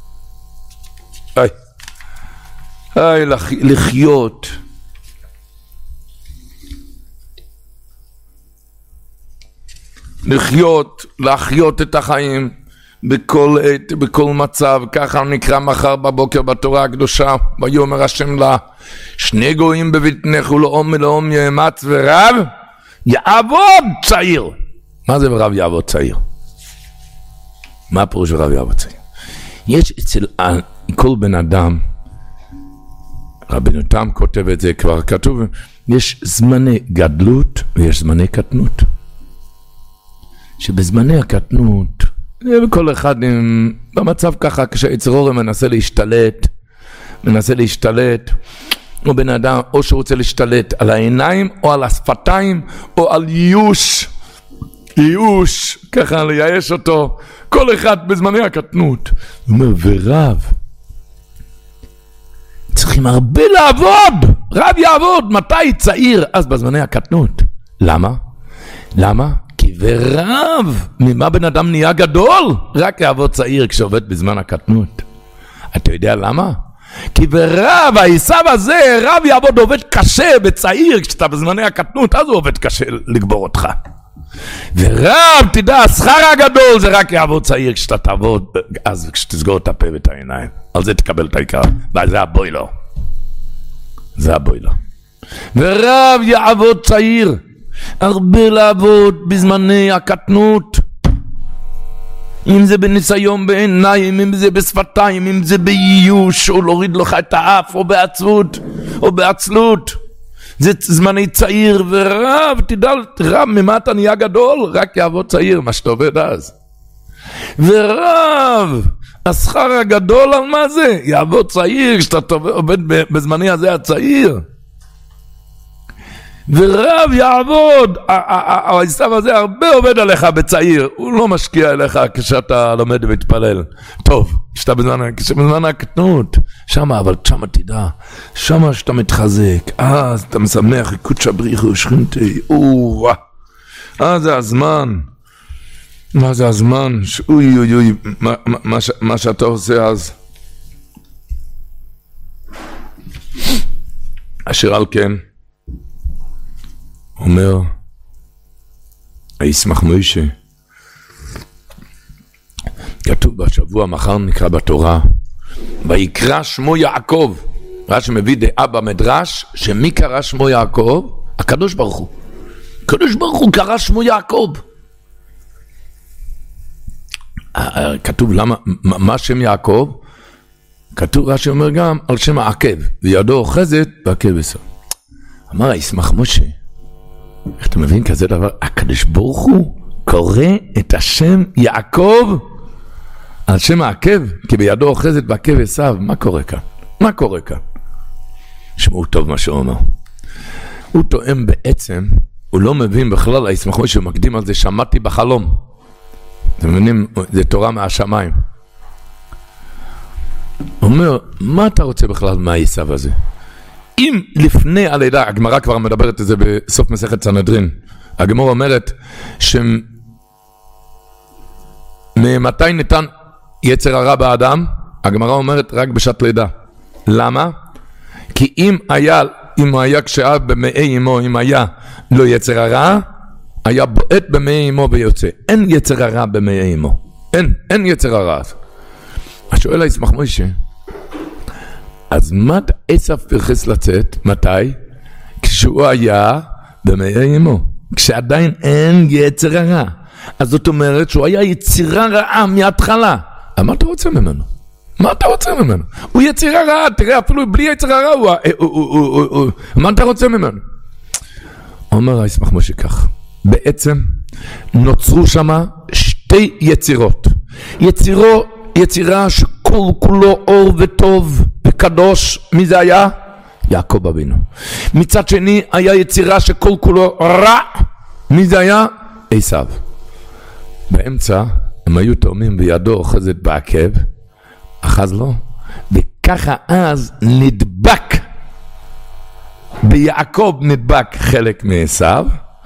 לחיות. להחיות את החיים בכל עת, בכל מצב. ככה נקרא מחר בבוקר בתורה הקדושה, ויאמר השם לה, שני גויים בבטנך ולאום מלאום יאמץ ורב יעבוד צעיר. מה זה רב יעבוד צעיר? מה הפירוש רב יעבוד צעיר? יש אצל כל בן אדם, רבנו תם כותב את זה, כבר כתוב, יש זמני גדלות ויש זמני קטנות. שבזמני הקטנות, וכל אחד במצב ככה, כשהיצר הרע מנסה להשתלט, או בן אדם, או שהוא רוצה להשתלט על העיניים, או על השפתיים, או על ייאוש, ככה לייאש אותו, כל אחד בזמני הקטנות. הוא אומר, ורב, צריכים הרבה לעבוד, רב יעבוד, מתי צעיר? אז בזמני הקטנות. למה? כי ורב, ממה בן אדם נהיה גדול? רק יעבוד צעיר כשעובד בזמן הקטנות. אתה יודע למה? כי ורב, העשיו הזה, רב יעבוד עובד קשה בצעיר, כשאתה בזמני הקטנות, אז הוא עובד קשה לגבור אותך. ורב, תדע, השכר הגדול זה רק יעבוד צעיר כשאתה תעבוד, אז כשתסגור את הפה ואת העיניים. על זה תקבל את העיקר, וזה הבוילו. ורב יעבוד צעיר, הרבה לעבוד בזמני הקטנות, אם זה בניסיון בעיניים, אם זה בשפתיים, אם זה בייאוש, או להוריד לך את האף, או בעצבות, או בעצלות. זה זמני צעיר, ורב, תדע, רב, ממה אתה נהיה גדול? רק יעבוד צעיר, מה שאתה עובד אז. ורב, השכר הגדול על מה זה? יעבוד צעיר, כשאתה עובד בזמני הזה הצעיר. ורב יעבוד, העשיו הזה הרבה עובד עליך בצעיר, הוא לא משקיע אליך כשאתה לומד ומתפלל. טוב, כשאתה בזמן הקטנות, אבל שמה תדע, שמה שאתה מתחזק, אז אתה משמח, קודשא בריך ושכינתי, זה הזמן. מה זה הזמן? אוי, מה שאתה עושה אז. אשר על כן, אומר, הישמח מוישה, כתוב בשבוע, מחר נקרא בתורה, ויקרא שמו יעקב. רש"י מביא דעה במדרש, שמי קרא שמו יעקב? הקדוש ברוך הוא. הקדוש ברוך הוא קרא שמו יעקב. כתוב למה, מה שם יעקב? כתוב, רש"י אומר גם על שם העקב, וידו אוחזת בעקב עשיו. אמר הישמח משה, איך אתה מבין כזה דבר? הקדוש ברוך הוא קורא את השם יעקב על שם העקב, כי בידו אוחזת בעקב עשיו. מה קורה כאן? שמעו טוב מה שהוא אומר. הוא טועם בעצם, הוא לא מבין בכלל, הישמח משה מקדים על זה, שמעתי בחלום. אתם מבינים? זה תורה מהשמיים. הוא אומר, מה אתה רוצה בכלל מהעשיו הזה? אם לפני הלידה, הגמרא כבר מדברת את זה בסוף מסכת סנהדרין, הגמרא אומרת ממתי ניתן יצר הרע באדם? הגמרא אומרת רק בשעת לידה. למה? כי אם היה כשהיה במאי אמו, אם היה לא יצר הרע, היה בועט במעי אמו ויוצא. אין יצר הרע במעי אמו. אין יצר הרע. השואל הישמח מוישה, אז מה עשיו פרחס לצאת? מתי? כשהוא היה במעי אמו. כשעדיין אין יצר הרע. אז זאת אומרת שהוא היה יצירה רעה מההתחלה. אז מה אתה רוצה ממנו? מה אתה רוצה ממנו? הוא יצירה רעה, תראה, אפילו בלי יצירה רעה, מה אתה רוצה ממנו? אומר הישמח מוישה כך, בעצם נוצרו שם שתי יצירות. יצירה שכל כולו אור וטוב וקדוש, מי זה היה? יעקב אבינו. מצד שני היה יצירה שכל כולו רע, מי זה היה? עשיו. באמצע הם היו תאומים בידו אוחזת בעקב, אחז לו, וככה אז נדבק, ביעקב נדבק חלק מעשיו,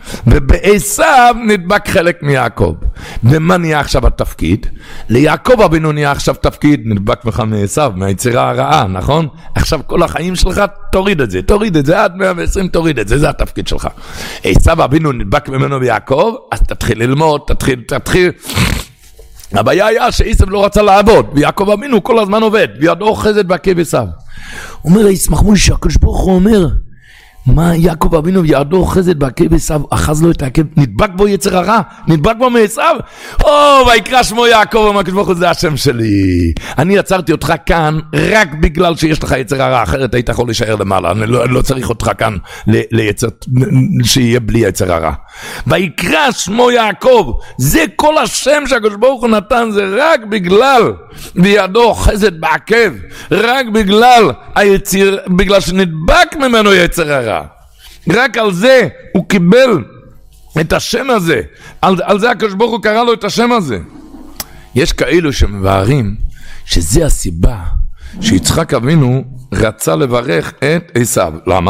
ובעשיו נדבק חלק מיעקב. ומה נהיה עכשיו התפקיד? ליעקב אבינו נהיה עכשיו תפקיד, נדבק לך מעשיו, מהיצירה הרעה, נכון? עכשיו כל החיים שלך תוריד את זה, עד 120 תוריד את זה, זה התפקיד שלך. עשיו אבינו נדבק ממנו ביעקב, אז תתחיל ללמוד, תתחיל. הבעיה היה שעשיו לא רצה לעבוד, ויעקב אבינו כל הזמן עובד, וידו אוחזת בעקב עשיו. אומר הישמח מוישה, הקדוש ברוך הוא אומר, מה יעקב אבינו וידו אוחזת בעקב עשיו, אחז לו את העקב, נדבק בו יצר הרע, נדבק בו מעשיו. ויקרא שמו יעקב, הקדוש ברוך הוא, זה השם שלי. אני יצרתי אותך כאן רק בגלל שיש לך יצר הרע, אחרת היית יכול להישאר למעלה. אני לא צריך אותך כאן שיהיה בלי יצר הרע. ויקרא שמו יעקב, זה כל השם שהקדוש ברוך הוא נתן, זה רק בגלל וידו אוחזת בעקב, רק בגלל שנדבק ממנו יצר הרע. רק על זה הוא קיבל את השם הזה, על זה הקדוש ברוך הוא קרא לו את השם הזה. יש כאלו שמבארים שזה הסיבה שיצחק אבינו רצה לברך את עשיו. למה?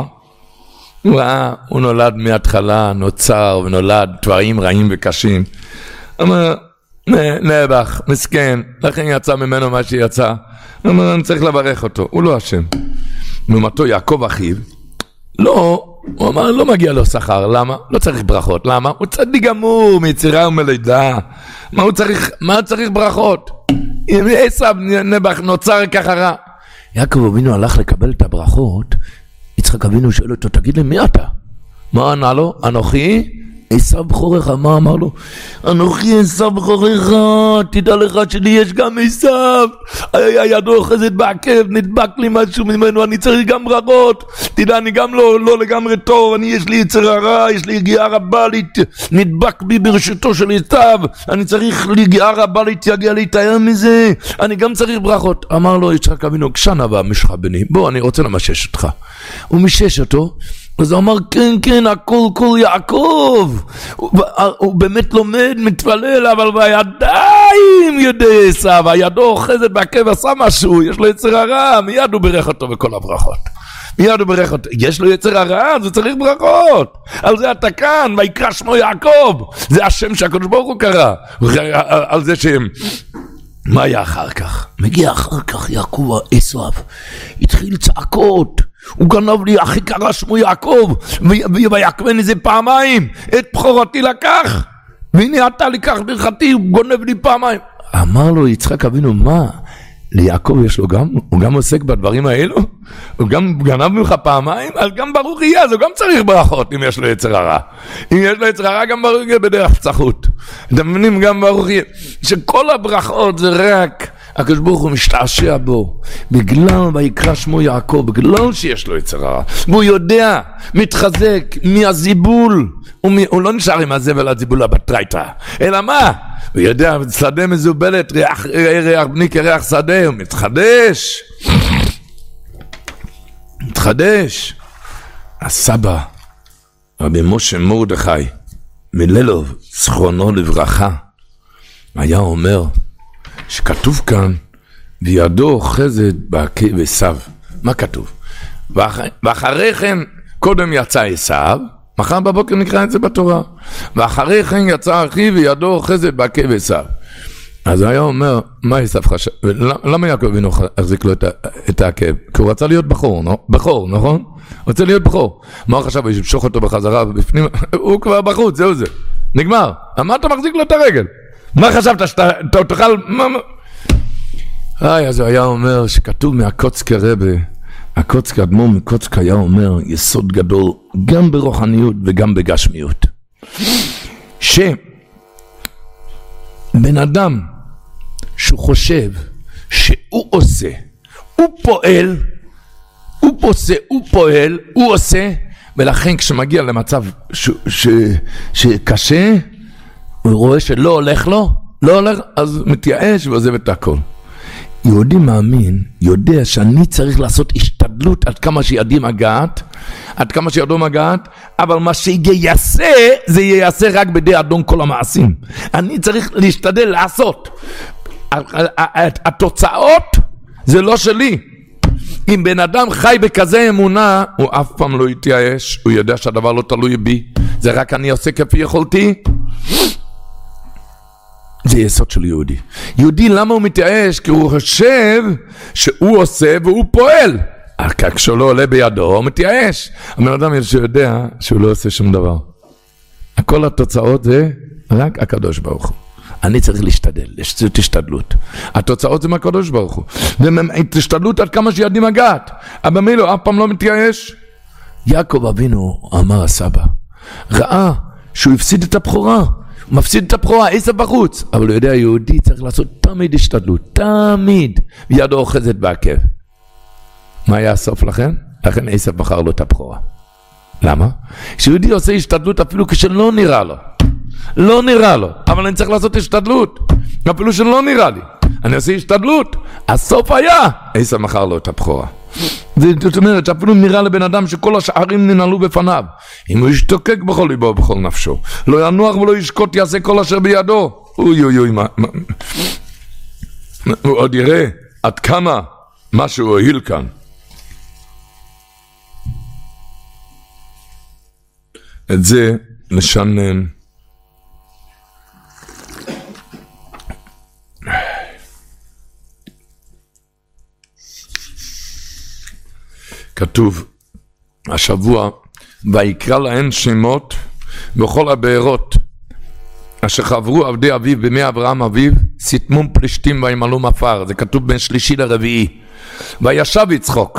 הוא נולד מההתחלה, נוצר ונולד דברים רעים וקשים. אמר, נאבך, מסכן, לכן יצא ממנו מה שיצא. אמר, אני צריך לברך אותו, הוא לא השם. לעומתו יעקב אחיו, לא, הוא אמר, לא מגיע לו שכר. למה? לא צריך ברכות. למה? הוא צדיק גמור, מיצירה ומלידה. מה הוא צריך ברכות? אם עשיו נאבך נוצר ככה רע. יעקב אבינו הלך לקבל את הברכות, יצחק אבינו שואל אותו, תגיד לי, מי אתה? מה ענה לו? אנוכי עשיו בכורך. מה אמר לו? אנוכי עשיו בכורך, תדע לך שלי יש גם עשיו, ידו אוחזת בעקב, נדבק לי משהו ממנו, אני צריך גם ברכות, תדע, אני גם לא לגמרי טוב, יש לי יצר הרע, יש לי יגיעה רבה, נדבק בי ברשותו של עשיו, אני צריך יגיעה רבה להתייגע להתאר מזה, אני גם צריך ברכות. אמר לו יצחק אבינו, כשנה בא משך בני, בוא, אני רוצה למשש אותך. הוא משש אותו, אז הוא אמר, כן, הכל כל יעקב. הוא באמת לומד, מתפלל, אבל בידיים יודע עשיו, הידו אוחזת בעקב, עשה משהו, יש לו יצר הרע, מיד הוא ברך אותו בכל הברכות. מיד הוא ברך אותו, יש לו יצר הרע, אז הוא צריך ברכות. על זה אתה כאן, ויקרא שמו יעקב. זה השם שהקדוש ברוך הוא קרא. על זה שהם... מה היה אחר כך? מגיע אחר כך יעקב עשיו, התחיל צעקות, הוא גנב לי, אחי קרא שמו יעקב, ויקבני זה פעמיים, את בכורתי לקח, והנה אתה לקח ברכתי, הוא גונב לי פעמיים. אמר לו יצחק אבינו, מה? ליעקב יש לו גם, הוא גם עוסק בדברים האלו, הוא גם גנב ממך פעמיים, אז גם ברוך יהיה, אז הוא גם צריך ברכות אם יש לו יצר הרע. אם יש לו יצר הרע, גם ברוך יהיה בדרך צחות. אתם מבינים, גם ברוך יהיה. שכל הברכות זה רק, הקדוש ברוך הוא משתעשע בו, בגלל ויקרא שמו יעקב, בגלל שיש לו יצר הרע. והוא יודע, מתחזק מהזיבול, הוא לא נשאר עם הזבל הזיבול הבטרייטה, אלא מה? הוא יודע, שדה מזובלת, ריח בני כריח שדה, הוא מתחדש. הסבא, רבי משה מרדכי, מלילוב, זכרונו לברכה, היה אומר, שכתוב כאן, וידו אוחזת בעקב עשיו. מה כתוב? ואחרי כן, קודם יצא עשיו, מחר בבוקר נקרא את זה בתורה. ואחרי כן יצא אחיו וידו אוחזת בעקב עשיו. אז היה אומר, מה עשיו חשב? למה יעקב אבינו החזיק לו את העקב? כי הוא רצה להיות בחור, נכון? רוצה להיות בחור. מה הוא חשב? הוא ימשוך אותו בחזרה ובפנים, הוא כבר בחוץ, זהו זה. נגמר. מה אתה מחזיק לו את הרגל? מה חשבת שאתה תוכל... אז הוא היה אומר שכתוב מהקוצקה רבי, הקוצקה אדמו"ר מקוצקה היה אומר יסוד גדול גם ברוחניות וגם בגשמיות. שבן אדם שהוא חושב שהוא עושה, הוא פועל, הוא עושה, ולכן כשמגיע למצב שקשה, הוא רואה שלא הולך לו, לא הולך, אז מתייאש ועוזב את הכל. יהודי מאמין, יודע שאני צריך לעשות השתדלות עד כמה שידי מגעת, אבל מה שיעשה, זה יעשה רק בידי אדון כל המעשים. אני צריך להשתדל לעשות. התוצאות זה לא שלי. אם בן אדם חי בכזה אמונה, הוא אף פעם לא יתייאש, הוא יודע שהדבר לא תלוי בי, זה רק אני עושה כפי יכולתי. זה יסוד של יהודי. יהודי למה הוא מתייאש? כי הוא חושב שהוא עושה והוא פועל. כשהוא לא עולה בידו, הוא מתייאש. הבן אדם שיודע שהוא לא עושה שום דבר. כל התוצאות זה רק הקדוש ברוך הוא. אני צריך להשתדל, זאת השתדלות. התוצאות זה מהקדוש ברוך הוא. והשתדלות עד כמה שידי מגעת. אבל מילא, אף פעם לא מתייאש. יעקב אבינו, אמר הסבא, ראה שהוא הפסיד את הבכורה. הוא מפסיד את הבכורה, עשב בחוץ. אבל הוא יודע, יהודי צריך לעשות תמיד השתדלות. תמיד. וידו אוחזת בעקב. מה היה הסוף לכן? לכן עשב בחר לו את הבכורה. למה? כשיהודי עושה השתדלות אפילו כשלא נראה לו. לא נראה לו, אבל אני צריך לעשות השתדלות. אפילו שלא נראה לי. אני עושה השתדלות. הסוף היה, עשב בחר לו את הבכורה. זאת אומרת שאפילו נראה לבן אדם שכל השערים ננעלו בפניו. אם הוא ישתוקק בכל ליבו ובכל נפשו, לא ינוח ולא ישקוט, יעשה כל אשר בידו. אוי, הוא עוד יראה עד כמה משהו הועיל כאן. את זה לשנן. כתוב השבוע, ויקרא להן שמות בכל הבארות אשר חברו עבדי אביו בימי אברהם אביו, סתמום פלישתים וימלאום עפר. זה כתוב בין שלישי לרביעי. וישב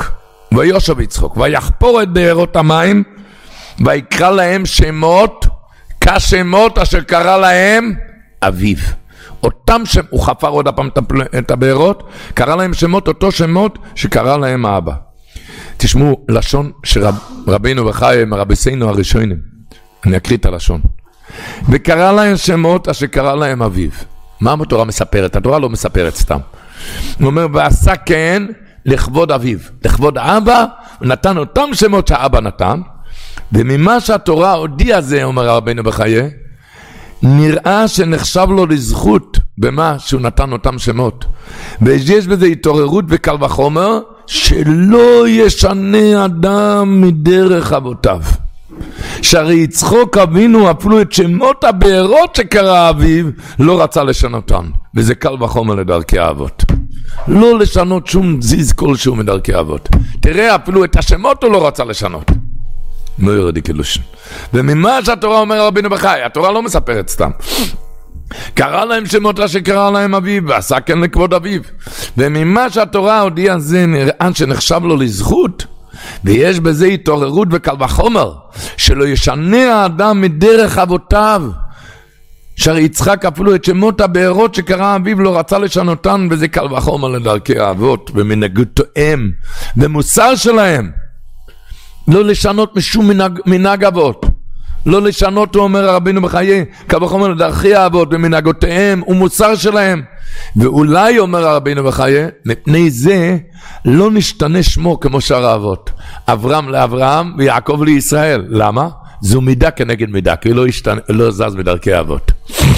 יצחוק ויחפור את בארות המים, ויקרא להם שמות כשמות אשר קרא להם אביו. אותם הוא חפר עוד הפעם את הבארות, קרא להם שמות, אותו שמות שקרא להם האבא. תשמעו לשון שרבינו וחיים רבסינו הראשונים, אני אקריא את הלשון. וקרא להם שמות אשר קרא להם אביו. מה התורה מספרת? התורה לא מספרת סתם. הוא אומר ועשה כן לכבוד אביו, לכבוד האבא, נתן אותם שמות שהאבא נתן. וממה שהתורה הודיע זה, אומר רבינו בחיי, נראה שנחשב לו לזכות במה שהוא נתן אותם שמות. ויש בזה התעוררות וקל וחומר שלא ישנה אדם מדרך אבותיו. שהרי יצחוק אבינו אפילו את שמות הבארות שקרא אביו לא רצה לשנותן, וזה קל וחומר לדרכי האבות. לא לשנות שום זיז כלשהו מדרכי האבות. תראה, אפילו את השמות הוא לא רצה לשנות. לא ירדי קילושן. וממה שהתורה אומר רבינו בחי, התורה לא מספרת סתם. קרא להם שמות שקרא להם אביו, ועשה כן לכבוד אביו. וממה שהתורה הודיעה זה נראה שנחשב לו לזכות, ויש בזה התעוררות וקל וחומר, שלא ישנה האדם מדרך אבותיו. שהרי יצחק אפילו את שמות הבארות שקרא אביו לא רצה לשנותן, וזה קל וחומר לדרכי האבות, ומנהגותיהם, ומוסר שלהם. לא לשנות משום מנהג אבות. לא לשנות, הוא אומר רבינו בחיי, קל וחומר לדרכי האבות ומנהגותיהם ומוסר שלהם. ואולי, אומר רבינו בחיי, מפני זה לא נשתנה שמו כמו שאר האבות. אברהם לאברהם ויעקב לישראל. למה? זו מידה כנגד מידה, כי לא זז בדרכי האבות.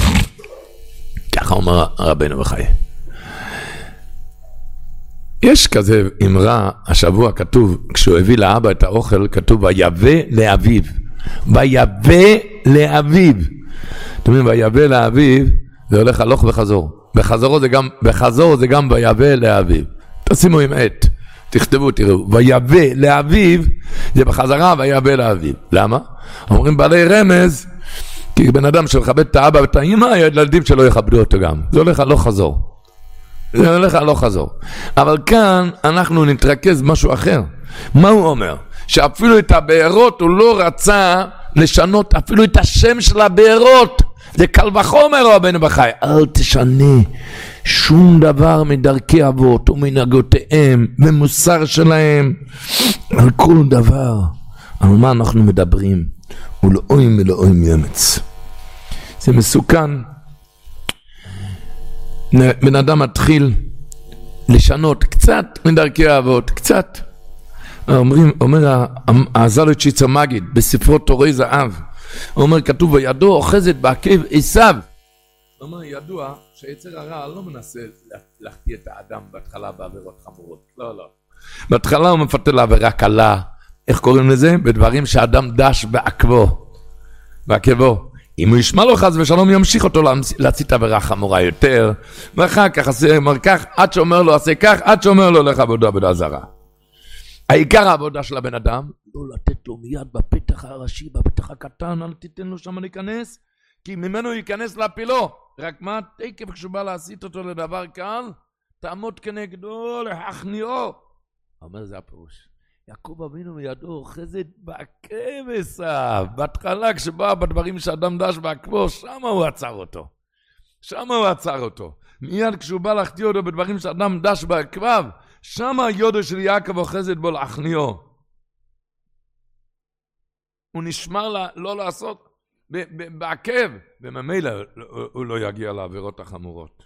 ככה אומר רבינו בחיי. יש כזה אמרה, השבוע כתוב, כשהוא הביא לאבא את האוכל, כתוב, ויבא לאביו. ויבא לאביו. אתם יודעים, ויבא לאביו, זה הולך הלוך וחזור. בחזור זה גם ויבא לאביו. תשימו עם עת, תכתבו, תראו. ויבא לאביו, זה בחזרה ויבא לאביו. למה? אומרים בעלי רמז, כי בן אדם שמכבד את האבא ואת האמא, הילדים שלו יכבדו אותו גם. זה הולך הלוך חזור. זה הולך הלוך חזור. אבל כאן אנחנו נתרכז משהו אחר. מה הוא אומר? שאפילו את הבארות הוא לא רצה לשנות אפילו את השם של הבארות. זה קל וחומר רבנו בחי. אל תשנה שום דבר מדרכי אבות ומנהגותיהם ומוסר שלהם. על כל דבר. על מה אנחנו מדברים? ולאוים ולאוים ימץ. זה מסוכן. בן אדם מתחיל לשנות קצת מדרכי האבות, קצת. אומר הזלוטשיצר מגיד בספרו תורי זהב, הוא אומר, כתוב בידו אוחזת בעקב עשיו. הוא אומר, ידוע שיצר הרע לא מנסה להחטיא את האדם בהתחלה בעבירות חמורות. לא, לא. בהתחלה הוא מפתה לעבירה קלה. איך קוראים לזה? בדברים שהאדם דש בעקבו. אם הוא ישמע לו חס ושלום, ימשיך אותו להצית עבירה חמורה יותר, ואחר כך עשה כך, עד שאומר לו עשה כך, עד שאומר לו לך עבודה זרה. העיקר העבודה של הבן אדם, לא לתת לו מיד בפתח הראשי, בפתח הקטן, אל תיתן לו שם להיכנס, כי ממנו ייכנס להפילו. רק מה, תקף כשהוא בא להצית אותו לדבר קל, תעמוד כנגדו להכניעו. אומר זה הפירוש. יעקב אבינו מידו אוחזת בעקב עשיו. בהתחלה כשבא בדברים שאדם דש בעקבו, שם הוא עצר אותו. מיד כשהוא בא להחטיא אותו בדברים שאדם דש בעקביו, שם היודו של יעקב אוחזת בו להכניעו. הוא נשמר לא לעשות בעקב, וממילא הוא לא יגיע לעבירות החמורות.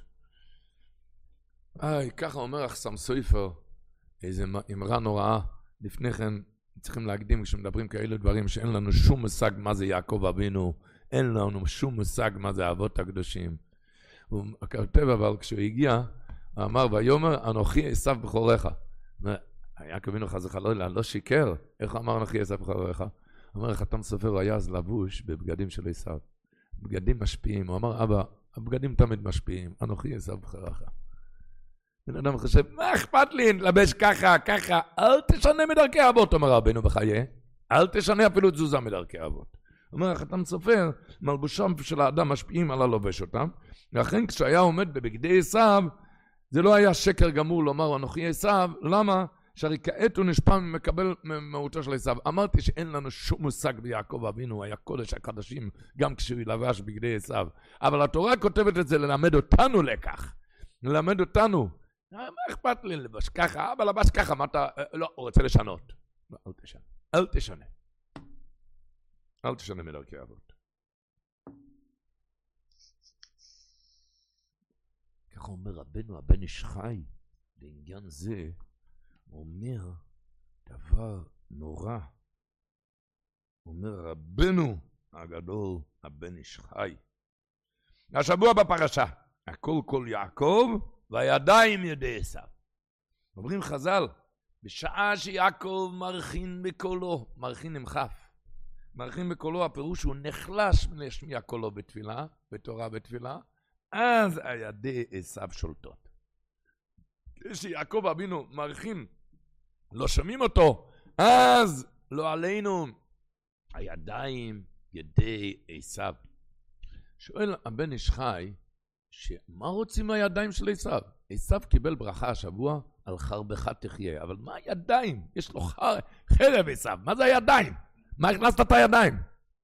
ככה אומר אחסם סופר, איזה אמרה נוראה. לפני כן צריכים להקדים כשמדברים כאלה דברים שאין לנו שום מושג מה זה יעקב אבינו, אין לנו שום מושג מה זה האבות הקדושים. הוא כותב אבל כשהוא הגיע, הוא אמר ויאמר אנוכי עשיו בכורך. יעקב אבינו חס וחלילה לא שיקר. איך אמר אנוכי עשיו בכורך? הוא אומר חתם סופר הוא היה אז לבוש בבגדים של עשיו. בגדים משפיעים. הוא אמר אבא הבגדים תמיד משפיעים. אנוכי עשיו בכורך. בן אדם חושב, מה אכפת לי לבש ככה, אל תשנה מדרכי אבות, אומר רבנו בחיי, אל תשנה אפילו תזוזה מדרכי אבות. אומר, החתם סופר, מלבושם של האדם משפיעים על הלובש אותם, ואכן כשהיה עומד בבגדי עשיו, זה לא היה שקר גמור לומר, אנוכי עשיו, למה? שהרי כעת הוא נשפע ומקבל מהותו של עשיו. אמרתי שאין לנו שום מושג ביעקב אבינו, היה קודש הקדשים, גם כשהוא לבש בגדי עשיו. אבל התורה כותבת את זה ללמד אותנו לקח, ללמד אותנו. מה אכפת לי לבש ככה? אבא לבש ככה, מה אתה... לא, הוא רוצה לשנות. לא, אל תשנה. אל תשנה מדרכי אבות. ככה אומר רבנו, הבן איש חי, בעניין זה, אומר דבר נורא. אומר רבנו הגדול, הבן איש חי. השבוע בפרשה, הכל כל יעקב, והידיים ידי עשיו. אומרים חז"ל, בשעה שיעקב מרחין בקולו, מרחין עם כף, מרחין בקולו, הפירוש הוא נחלש להשמיע קולו בתפילה, בתורה בתפילה, אז הידי עשיו שולטות. כשיעקב אבינו מרחין, לא שומעים אותו, אז לא עלינו, הידיים ידי עשיו. שואל הבן איש חי, שמה רוצים הידיים של עשיו? עשיו קיבל ברכה השבוע על חרבך תחיה, אבל מה הידיים? יש לו חרב עשיו, מה זה הידיים? מה הכנסת את הידיים?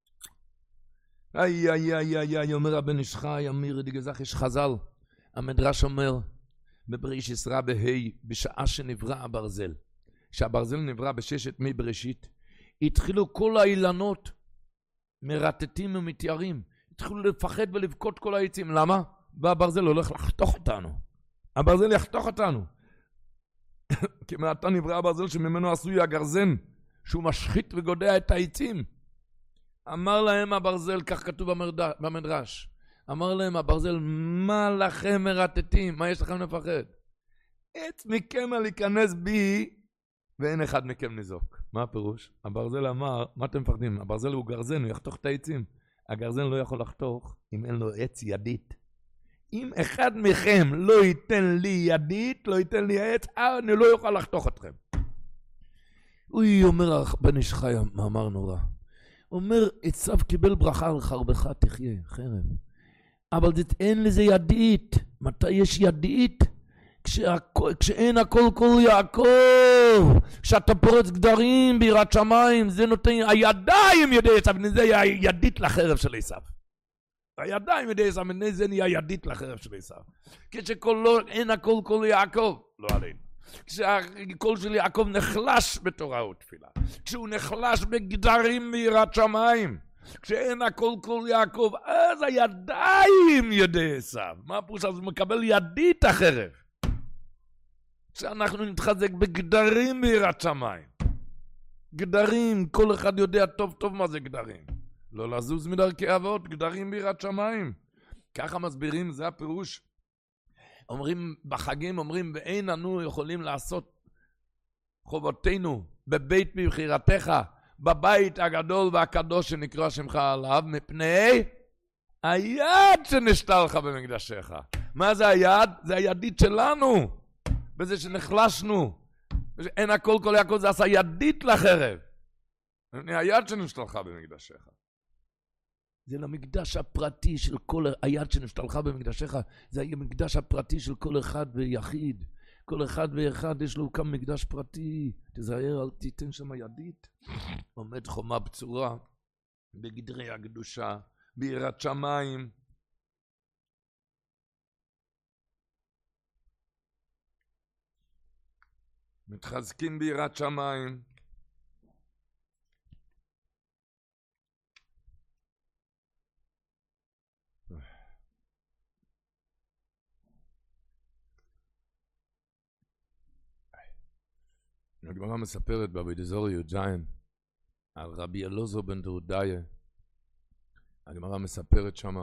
אומר הבן איש חי, אמיר דגזך יש חז"ל, המדרש אומר, בבראשית רבה בשעה שנברא הברזל, שהברזל נברא בששת מי בראשית, התחילו כל האילנות מרטטים ומתיירים, התחילו לפחד ולבכות כל העצים, למה? והברזל הולך לחתוך אותנו. הברזל יחתוך אותנו. כי מעתה נברא הברזל שממנו עשוי הגרזן, שהוא משחית וגודע את העצים. אמר להם הברזל, כך כתוב במדרש, אמר להם הברזל, מה לכם מרטטים? מה יש לכם לפחד? עץ מכם להיכנס בי, ואין אחד מכם ניזוק. מה הפירוש? הברזל אמר, מה אתם מפחדים? הברזל הוא גרזן, הוא יחתוך את העצים. הגרזן לא יכול לחתוך אם אין לו עץ ידית. אם אחד מכם לא ייתן לי ידית, לא ייתן לי עץ, אני לא יוכל לחתוך אתכם. הוא אומר בן איש חי, מאמר נורא. אומר, עשיו קיבל ברכה על חרבך תחיה, חרב. אבל אין לזה ידית. מתי יש ידית? כשאין הכל כל יעקב, כשאתה פורץ גדרים ביראת שמיים, זה נותן הידיים ידי עשיו, זה ידית לחרב של עשיו. הידיים ידי עשיו, זה נהיה ידית לחרב של עשיו. כשאין הכל כל יעקב, לא עלינו. כשהקול של יעקב נחלש בתורה ותפילה, כשהוא נחלש בגדרים ביראת שמיים, כשאין הכל כל יעקב, אז הידיים ידי עשיו. מה הפירוש? אז הוא מקבל ידית החרב. כשאנחנו נתחזק בגדרים ביראת שמיים, גדרים, כל אחד יודע טוב טוב מה זה גדרים, לא לזוז מדרכי אבות, גדרים ביראת שמיים. ככה מסבירים, זה הפירוש. אומרים בחגים, אומרים, ואין אנו יכולים לעשות חובותינו בבית בבחירתך, בבית הגדול והקדוש שנקרא שמך עליו, מפני היד שנשתה לך במקדשך. מה זה היד? זה הידית שלנו, בזה שנחלשנו. אין הכל כל יעקב, זה עשה ידית לחרב. מפני היד שנשתה לך במקדשך. זה למקדש הפרטי של כל היד שנשתלך במקדשך, זה המקדש הפרטי של כל אחד ויחיד. כל אחד ואחד יש לו כמה מקדש פרטי. תזהר, אל תיתן שם ידית. עומד חומה בצורה, בגדרי הקדושה, ביראת שמיים. מתחזקים ביראת שמיים. הגמרא מספרת בעבודת זוהר י"ז על רבי אלעזר בן דורדיה. הגמרא מספרת שמה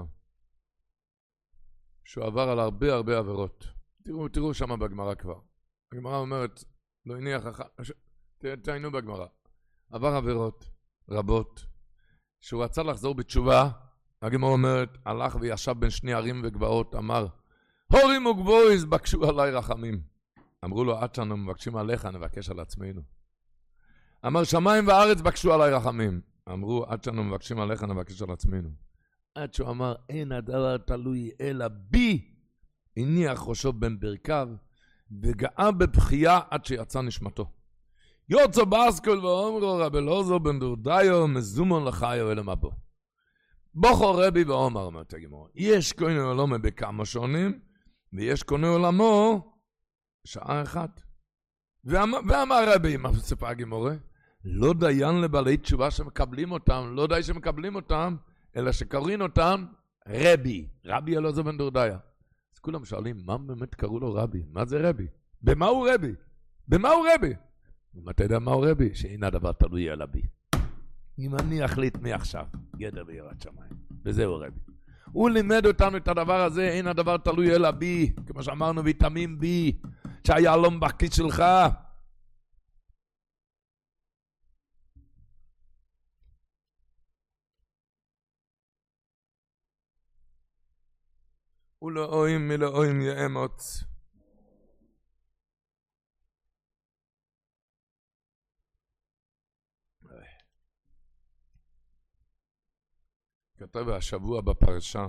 שהוא עבר על הרבה עבירות. תראו שמה בגמרא כבר. הגמרא אומרת, לא הניח אחת, תעיינו בגמרא. עבר עבירות רבות. שהוא רצה לחזור בתשובה, הגמרא אומרת, הלך וישב בין שני ערים וגבעות, אמר, הורים וגבויז בקשו עליי רחמים. אמרו לו, עד שאנו מבקשים עליך, נבקש על עצמנו. אמר, שמיים וארץ בקשו עליי רחמים. אמרו, עד שאנו מבקשים עליך, נבקש על עצמנו. עד שהוא אמר, אין הדבר תלוי אלא בי, הניח ראשו בין ברכיו, וגאה בבכייה עד שיצא נשמתו. יוצא באסקול ואומרו, רבי אלעזר בן דורדיה, מזומון לחיו אל מבוא. בוכו רבי ואומר, אומרת הגמרא, יש קונה עולמו בכמה שונים, ויש קונה עולמו שעה אחת. ואמר רבי, מה ספר הגמרא? לא דיין לבעלי תשובה שמקבלים אותם, לא די שמקבלים אותם, אלא שקוראים אותם רבי אלעזר בן דורדיה. אז כולם שואלים, מה באמת קראו לו רבי? מה זה רבי? במה הוא רבי? במה הוא רבי? אתה יודע מה הוא רבי? שאין הדבר תלוי אלא בי. אם אני אחליט מעכשיו, גדר ביראת שמיים. וזהו רבי. הוא לימד אותנו את הדבר הזה, אין הדבר תלוי אלא בי. כמו שאמרנו, ויטמין בי. שהיהלום בכיס שלך. ולאוים מלאוים יאמוץ. כתב השבוע בפרשה,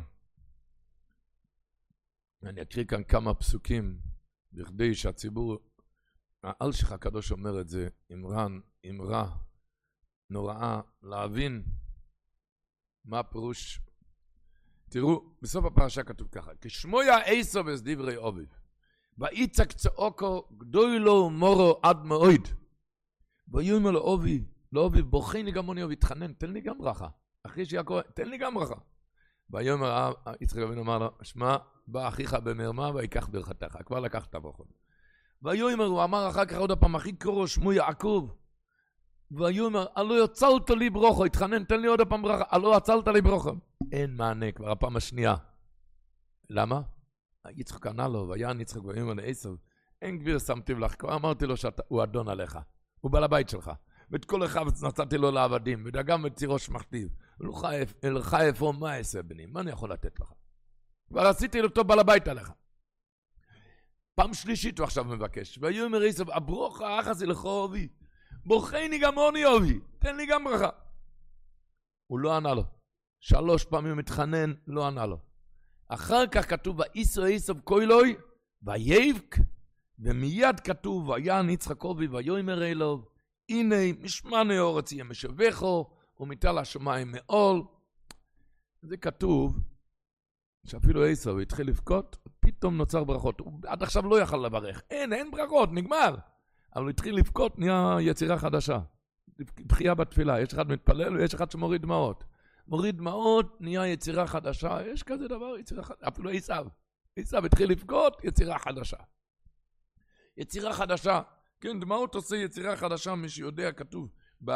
אני אקריא כאן כמה פסוקים, בכדי שהציבור, האלשיך הקדוש אומר את זה, אמרה נוראה, להבין מה הפירוש. תראו, בסוף הפרשה כתוב ככה, כשמויה עשו את דברי אביו, ויצעק צעקו גדולו מורו עד מאוד, ויאמר לאביו, בוכני גם אני והתחנן, תן לי גם ברכה. אחרי שיעקב, תן לי גם ברכה. ויאמר יצחק אבינו אמר לו, שמע, בא אחיך במרמה ויקח ברכתך. כבר לקח את הברכות. ויאמר, הוא אמר אחר כך עוד הפעם, אחי קורו שמו יעקב. ויאמר, הלא יצלת לי ברכה, התחנן, תן לי עוד הפעם ברכה, הלא יצלת לי ברכה. אין מענה, כבר הפעם השנייה. למה? יצחק ענה לו, ויען יצחק ויאמר לעשו, אין גביר שמתי לך, כבר אמרתי לו שהוא אדון עליך, הוא בעל הבית שלך. ואת כל אחד נתתי לו לעבדים, ודגם את צירו שמכתיב. אלך איפה מה אעשה בני? מה אני יכול לתת לך? כבר עשיתי לו טוב בעל הבית עליך. פעם שלישית הוא עכשיו מבקש. ויאמר עשו, הברוכה אחזי לך אובי. בוכני גם עוני אובי. תן לי גם ברכה. הוא לא ענה לו. 3 פעמים הוא מתחנן, לא ענה לו. אחר כך כתוב, ואיסו עשב קוילוי, ויבק, ומיד כתוב, ויען יצחק אבי ויאמר אליו, הנה משמני אורץ יהיה משבחו, ומטל השמיים מעול. זה כתוב, שאפילו עשב התחיל לבכות, פתאום נוצר ברכות. הוא עד עכשיו לא יכל לברך. אין ברכות, נגמר. אבל הוא התחיל לבכות, נהיה יצירה חדשה. בחייה בתפילה, יש אחד מתפלל ויש אחד שמוריד דמעות. מוריד דמעות, נהיה יצירה חדשה. יש כזה דבר, יצירה חדשה. אפילו עשב התחיל לבכות, יצירה חדשה. יצירה חדשה. כן, דמעות עושה יצירה חדשה, מי שיודע, כתוב.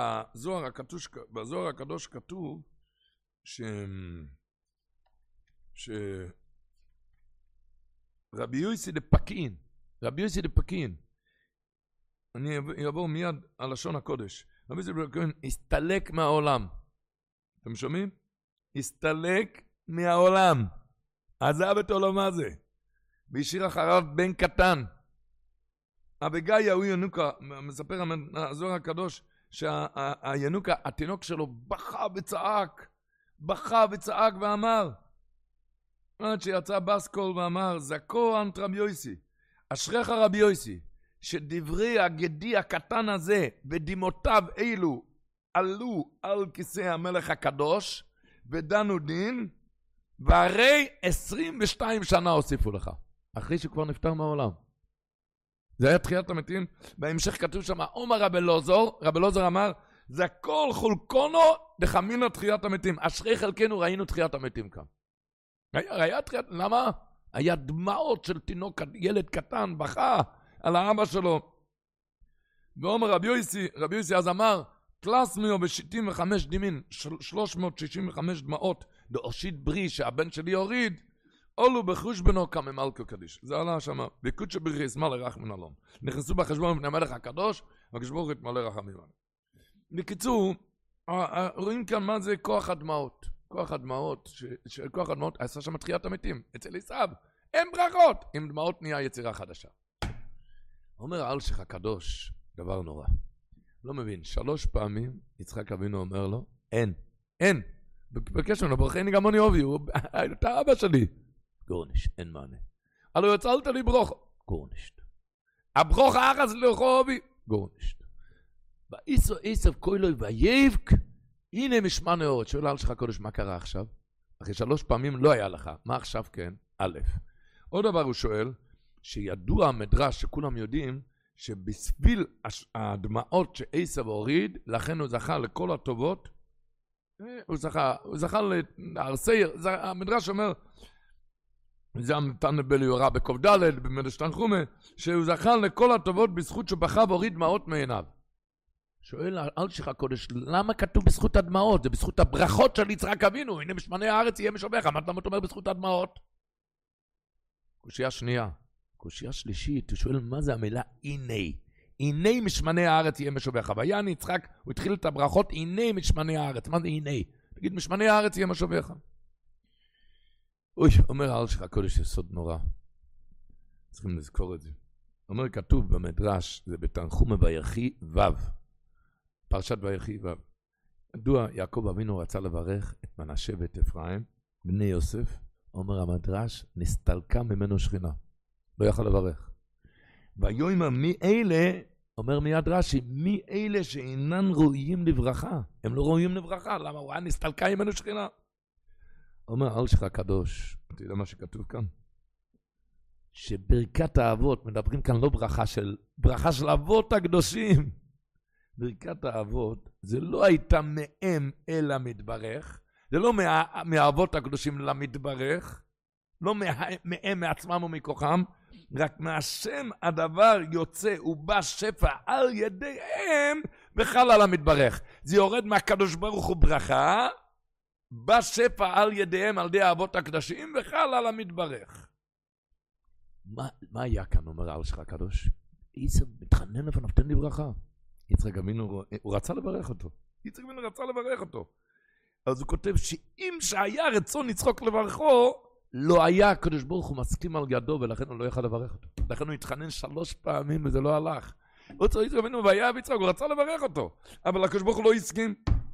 בזוהר הקדוש כתוב, רבי יוסי דפקין, אני אעבור מיד על לשון הקודש, רבי יוסי דפקין, הסתלק מהעולם, אתם שומעים? הסתלק מהעולם, עזב את עולם הזה, והשאיר אחריו בן קטן, אבגאיה הוא ינוקה, מספר הזוהר הקדוש, שהינוקה, התינוק שלו בכה וצעק ואמר, עד שיצא בסקול ואמר, זכו אנט רבי יוסי, אשריך רבי יוסי, שדברי הגדי הקטן הזה, ודמעותיו אלו, עלו על כיסא המלך הקדוש, ודנו דין, והרי 22 שנה הוסיפו לך, אחרי שכבר נפטר מהעולם. זה היה תחיית המתים, בהמשך כתוב שם, אומר רבי אלעזר אמר, זה הכל חולקונו דחמינו תחיית המתים, אשרי חלקנו ראינו תחיית המתים כאן. היה תחיית, למה? היה דמעות של תינוק, ילד קטן, בכה על האבא שלו. ואומר רבי יוסי אז אמר, תלס מיו ב-75 דימין, 365 דמעות, דאושית ברי שהבן שלי הוריד, אולו בחושבנו כממלכו קדיש. זה עלה שם, בקודש ברכי ישמע לרחמן אלון. נכנסו בחשבון בפני המלך הקדוש, והקדוש ברוך הוא יתמלא רחמים. בקיצור, רואים כאן מה זה כוח הדמעות. כוח הדמעות עשה שם תחיית המתים. אצל עשיו, אין ברכות. עם דמעות נהיה יצירה חדשה. אומר אלשיך הקדוש, דבר נורא. לא מבין, 3 פעמים יצחק אבינו אומר לו, אין. בקשר לברכני גם אני אוהבי, אתה אבא שלי. גורניש, אין מענה. הלא יצלת לי ברוך, גורנישט. הברוך האחז לחובי, גורנישט. ואיסו עשב קוילוי ויבק, הנה משמע נאורת. שואל אלשיך הקדוש, מה קרה עכשיו? אחרי 3 פעמים לא היה לך, מה עכשיו כן? א'. עוד דבר הוא שואל, שידוע המדרש שכולם יודעים, שבסביל הדמעות שעשב הוריד, לכן הוא זכה לכל הטובות, הוא זכה לארסייר, המדרש אומר, זה המתן בליורה בקוב ד' במדרש תנחומה, שהוא זכה לכל הטובות בזכות שבכה והוריד דמעות מעיניו. שואל אלשיך הקודש, למה כתוב בזכות הדמעות? זה בזכות הברכות של יצחק אבינו, הנה משמני הארץ יהיה משובח, למה אתה אומר בזכות הדמעות? קושיה שנייה. קושיה שלישית, הוא שואל מה זה המילה הנה משמני הארץ יהיה משובח. ויען יצחק, הוא התחיל את הברכות, הנה משמני הארץ. מה זה הנה? תגיד, משמני הארץ יהיה משובח. אומר אלשיך הקודש, זה סוד נורא. צריכים לזכור את זה. אומר, כתוב במדרש, זה בתנחומה ויחי ו', פרשת ויחי ו'. ידוע, יעקב אבינו רצה לברך את מנשה ואת אפרים, בני יוסף, אומר המדרש, נסתלקה ממנו שכינה. לא יכל לברך. ויאמר מי אלה, אומר מיד רש"י, מי אלה שאינן ראויים לברכה? הם לא ראויים לברכה, למה? הוא היה נסתלקה ממנו שכינה. אומר אלשיך הקדוש, אתה יודע מה שכתוב כאן? שברכת האבות, מדברים כאן לא ברכה של אבות הקדושים. ברכת האבות, זה לא הייתה מהם אלא מתברך, זה לא מהאבות הקדושים למתברך, לא מהם מעצמם ומכוחם, רק מהשם הדבר יוצא ובא שפע על ידיהם וחל על המתברך. זה יורד מהקדוש ברוך הוא ברכה, בא שפע על ידיהם על ידי האבות הקדושים וחל על המתברך. מה היה כאן, אומר אלשיך הקדוש? עשב מתחנן לפניו, תן לי ברכה. יצחק אבינו, הוא רצה לברך אותו. יצחק אבינו רצה לברך אותו. אז הוא כותב שאם שהיה רצון יצחק לברכו, לא היה הקדוש ברוך הוא מסכים על ידו, ולכן הוא לא יכל לברך אותו. לכן הוא התחנן 3 פעמים וזה לא הלך. הוא צריך להבין, והיה ויצחק, הוא רצה לברך אותו. אבל הקדוש ברוך הוא לא הסכים.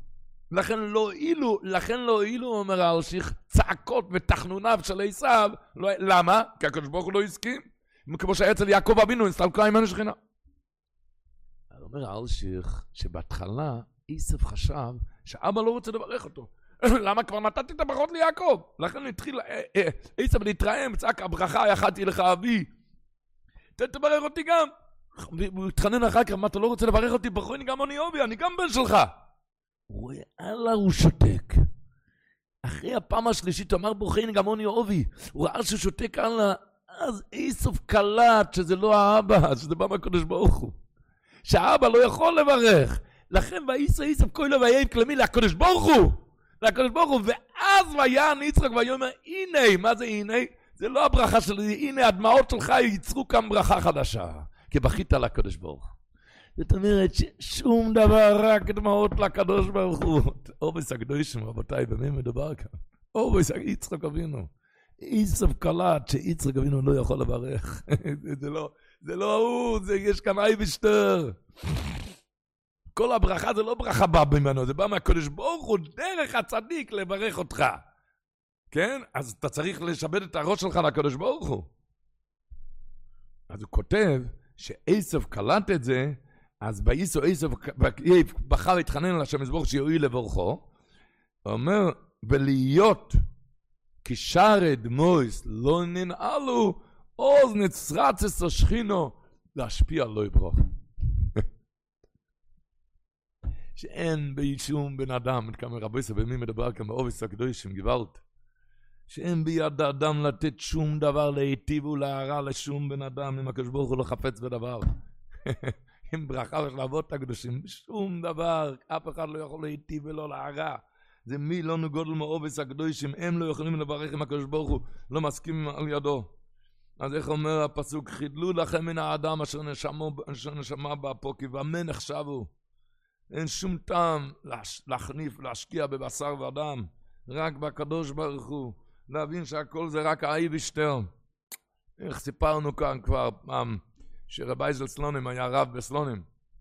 לכן לא הועילו, אומר האלשיך, צעקות ותחנוניו של עשיו, למה? כי הקדוש ברוך הוא לא הסכים, כמו שהיה אצל יעקב אבינו, נסתלקה ממנו שכינה. אומר האלשיך, שבהתחלה עשיו חשב שאבא לא רוצה לברך אותו. למה? כבר נתתי את הברכות ליעקב. לכן התחיל עשיו להתרעם, צעק, הברכה יכלתי לך אבי. תברך אותי גם. הוא התחנן אחר כך, מה אתה לא רוצה לברך אותי? ברכוני גם אני אובי, אני גם בן שלך. הוא רואה, אללה, הוא שותק. אחרי הפעם השלישית הוא אמר ברכוני גם אני אובי. הוא ראה שהוא שותק, אללה, אז עשיו קלט שזה לא האבא, שזה בא מהקדוש ברוך הוא. שהאבא לא יכול לברך. לכן וייסע עשיו כל ויען כלמי לקדוש ברוך הוא. לקדוש ברוך הוא. ואז ויען יצחק ויאמר, הנה, מה זה הנה? זה לא הברכה שלי, הנה הדמעות שלך ייצרו כאן ברכה חדשה. כי בכית לקדוש ברוך. זאת אומרת ששום דבר, רק דמעות לקדוש ברוך הוא. אובייס הקדושים, רבותיי, במי מדובר כאן? אובייס יצחק אבינו. עשיו קלט שיצחק אבינו לא יכול לברך. זה לא הוא, יש כאן אייבשטר. כל הברכה זה לא ברכה בא ממנו, זה בא מהקדוש ברוך הוא דרך הצדיק לברך אותך. כן? אז אתה צריך לשבד את הראש שלך לקדוש ברוך הוא. אז הוא כותב שעשיו קלט את זה, אז בעשיו עשיו בחר להתחנן על השם יזברך שיועיל לברכו. הוא אומר, ולהיות כשרד מויס לא ננעלו, עוז נצרצס השכינו להשפיע לא יברוך. שאין בישום בן אדם, כמה רבי סבמי מדבר כאן באובייס הקדושים גוואלט, שאין ביד האדם לתת שום דבר להיטיב ולהרע לשום בן אדם, אם הקדוש ברוך הוא לא חפץ בדבר. עם ברכה ושלבות הקדושים, שום דבר, אף אחד לא יכול להיטיב ולא להרע. זה מי לא נגודל מאובייס הקדושים, הם לא יכולים לברך עם הקדוש ברוך הוא, לא מסכים על ידו. אז איך אומר הפסוק, חידלו לכם מן האדם אשר נשמה באפו, כי במה נחשבו. אין שום טעם להחניף, להשקיע בבשר ואדם, רק בקדוש ברוך הוא, להבין שהכל זה רק האייבשטר. איך סיפרנו כאן כבר פעם, שרבי של סלונים היה רב בסלונים.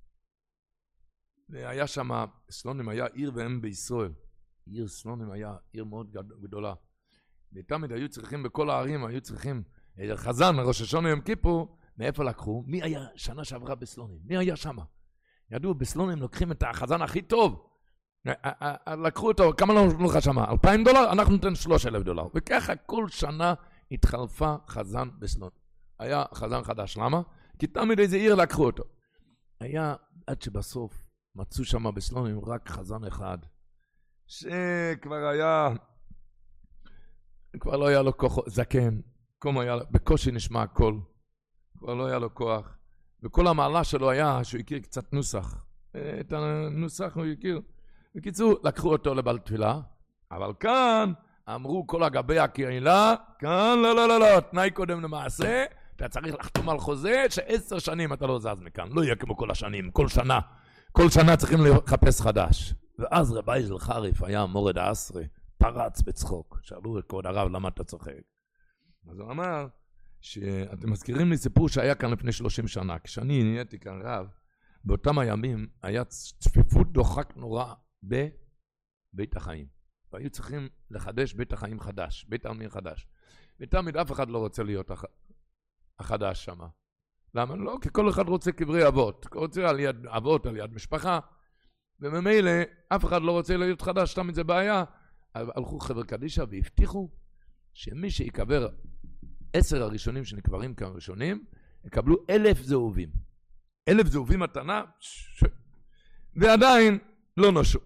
והיה שם, סלונים היה עיר והם בישראל. עיר סלונים היה עיר מאוד גדולה. ותמיד היו צריכים, בכל הערים היו צריכים, חזן, ראש השונה יום כיפור, מאיפה לקחו? מי היה שנה שעברה בסלונים? מי היה שם? ידעו, בסלונים לוקחים את החזן הכי טוב. לקחו אותו, כמה לא נתנו לך שם? $2,000? אנחנו ניתן $3,000. וככה כל שנה התחלפה חזן בסלונים. היה חזן חדש, למה? כי תמיד איזה עיר לקחו אותו. היה, עד שבסוף מצאו שם בסלונים רק חזן אחד, שכבר היה, כבר לא היה לו כוח, זקן, בקושי נשמע הכל, כבר לא היה לו כוח, וכל המעלה שלו היה שהוא הכיר קצת נוסח, את הנוסח הוא הכיר. בקיצור, לקחו אותו לבעל תפילה, אבל כאן אמרו כל הגבי הקהילה, כאן לא, תנאי קודם למעשה, אתה צריך לחתום על חוזה ש10 שנים אתה לא זז מכאן, לא יהיה כמו כל השנים, כל שנה צריכים לחפש חדש. ואז רבי של חריף היה מורד העשרה, פרץ בצחוק, שאלו את כבוד הרב למה אתה צוחק. אז הוא אמר, שאתם מזכירים לי סיפור שהיה כאן לפני 30 שנה, כשאני נהייתי כאן רב, באותם הימים היה צפיפות דוחק נורא בבית החיים, והיו צריכים לחדש בית החיים חדש, בית העלמין חדש, ותמיד אף אחד לא רוצה להיות החדש שם. למה? לא, כי כל אחד רוצה קברי אבות, רוצה על יד אבות, על יד משפחה, וממילא אף אחד לא רוצה להיות חדש, תמיד זה בעיה. הלכו חבר קדישה והבטיחו שמי שיקבר 10 הראשונים שנקברים כאן ראשונים, יקבלו 1,000 זהובים. 1,000 זהובים מתנה, ועדיין לא נושו.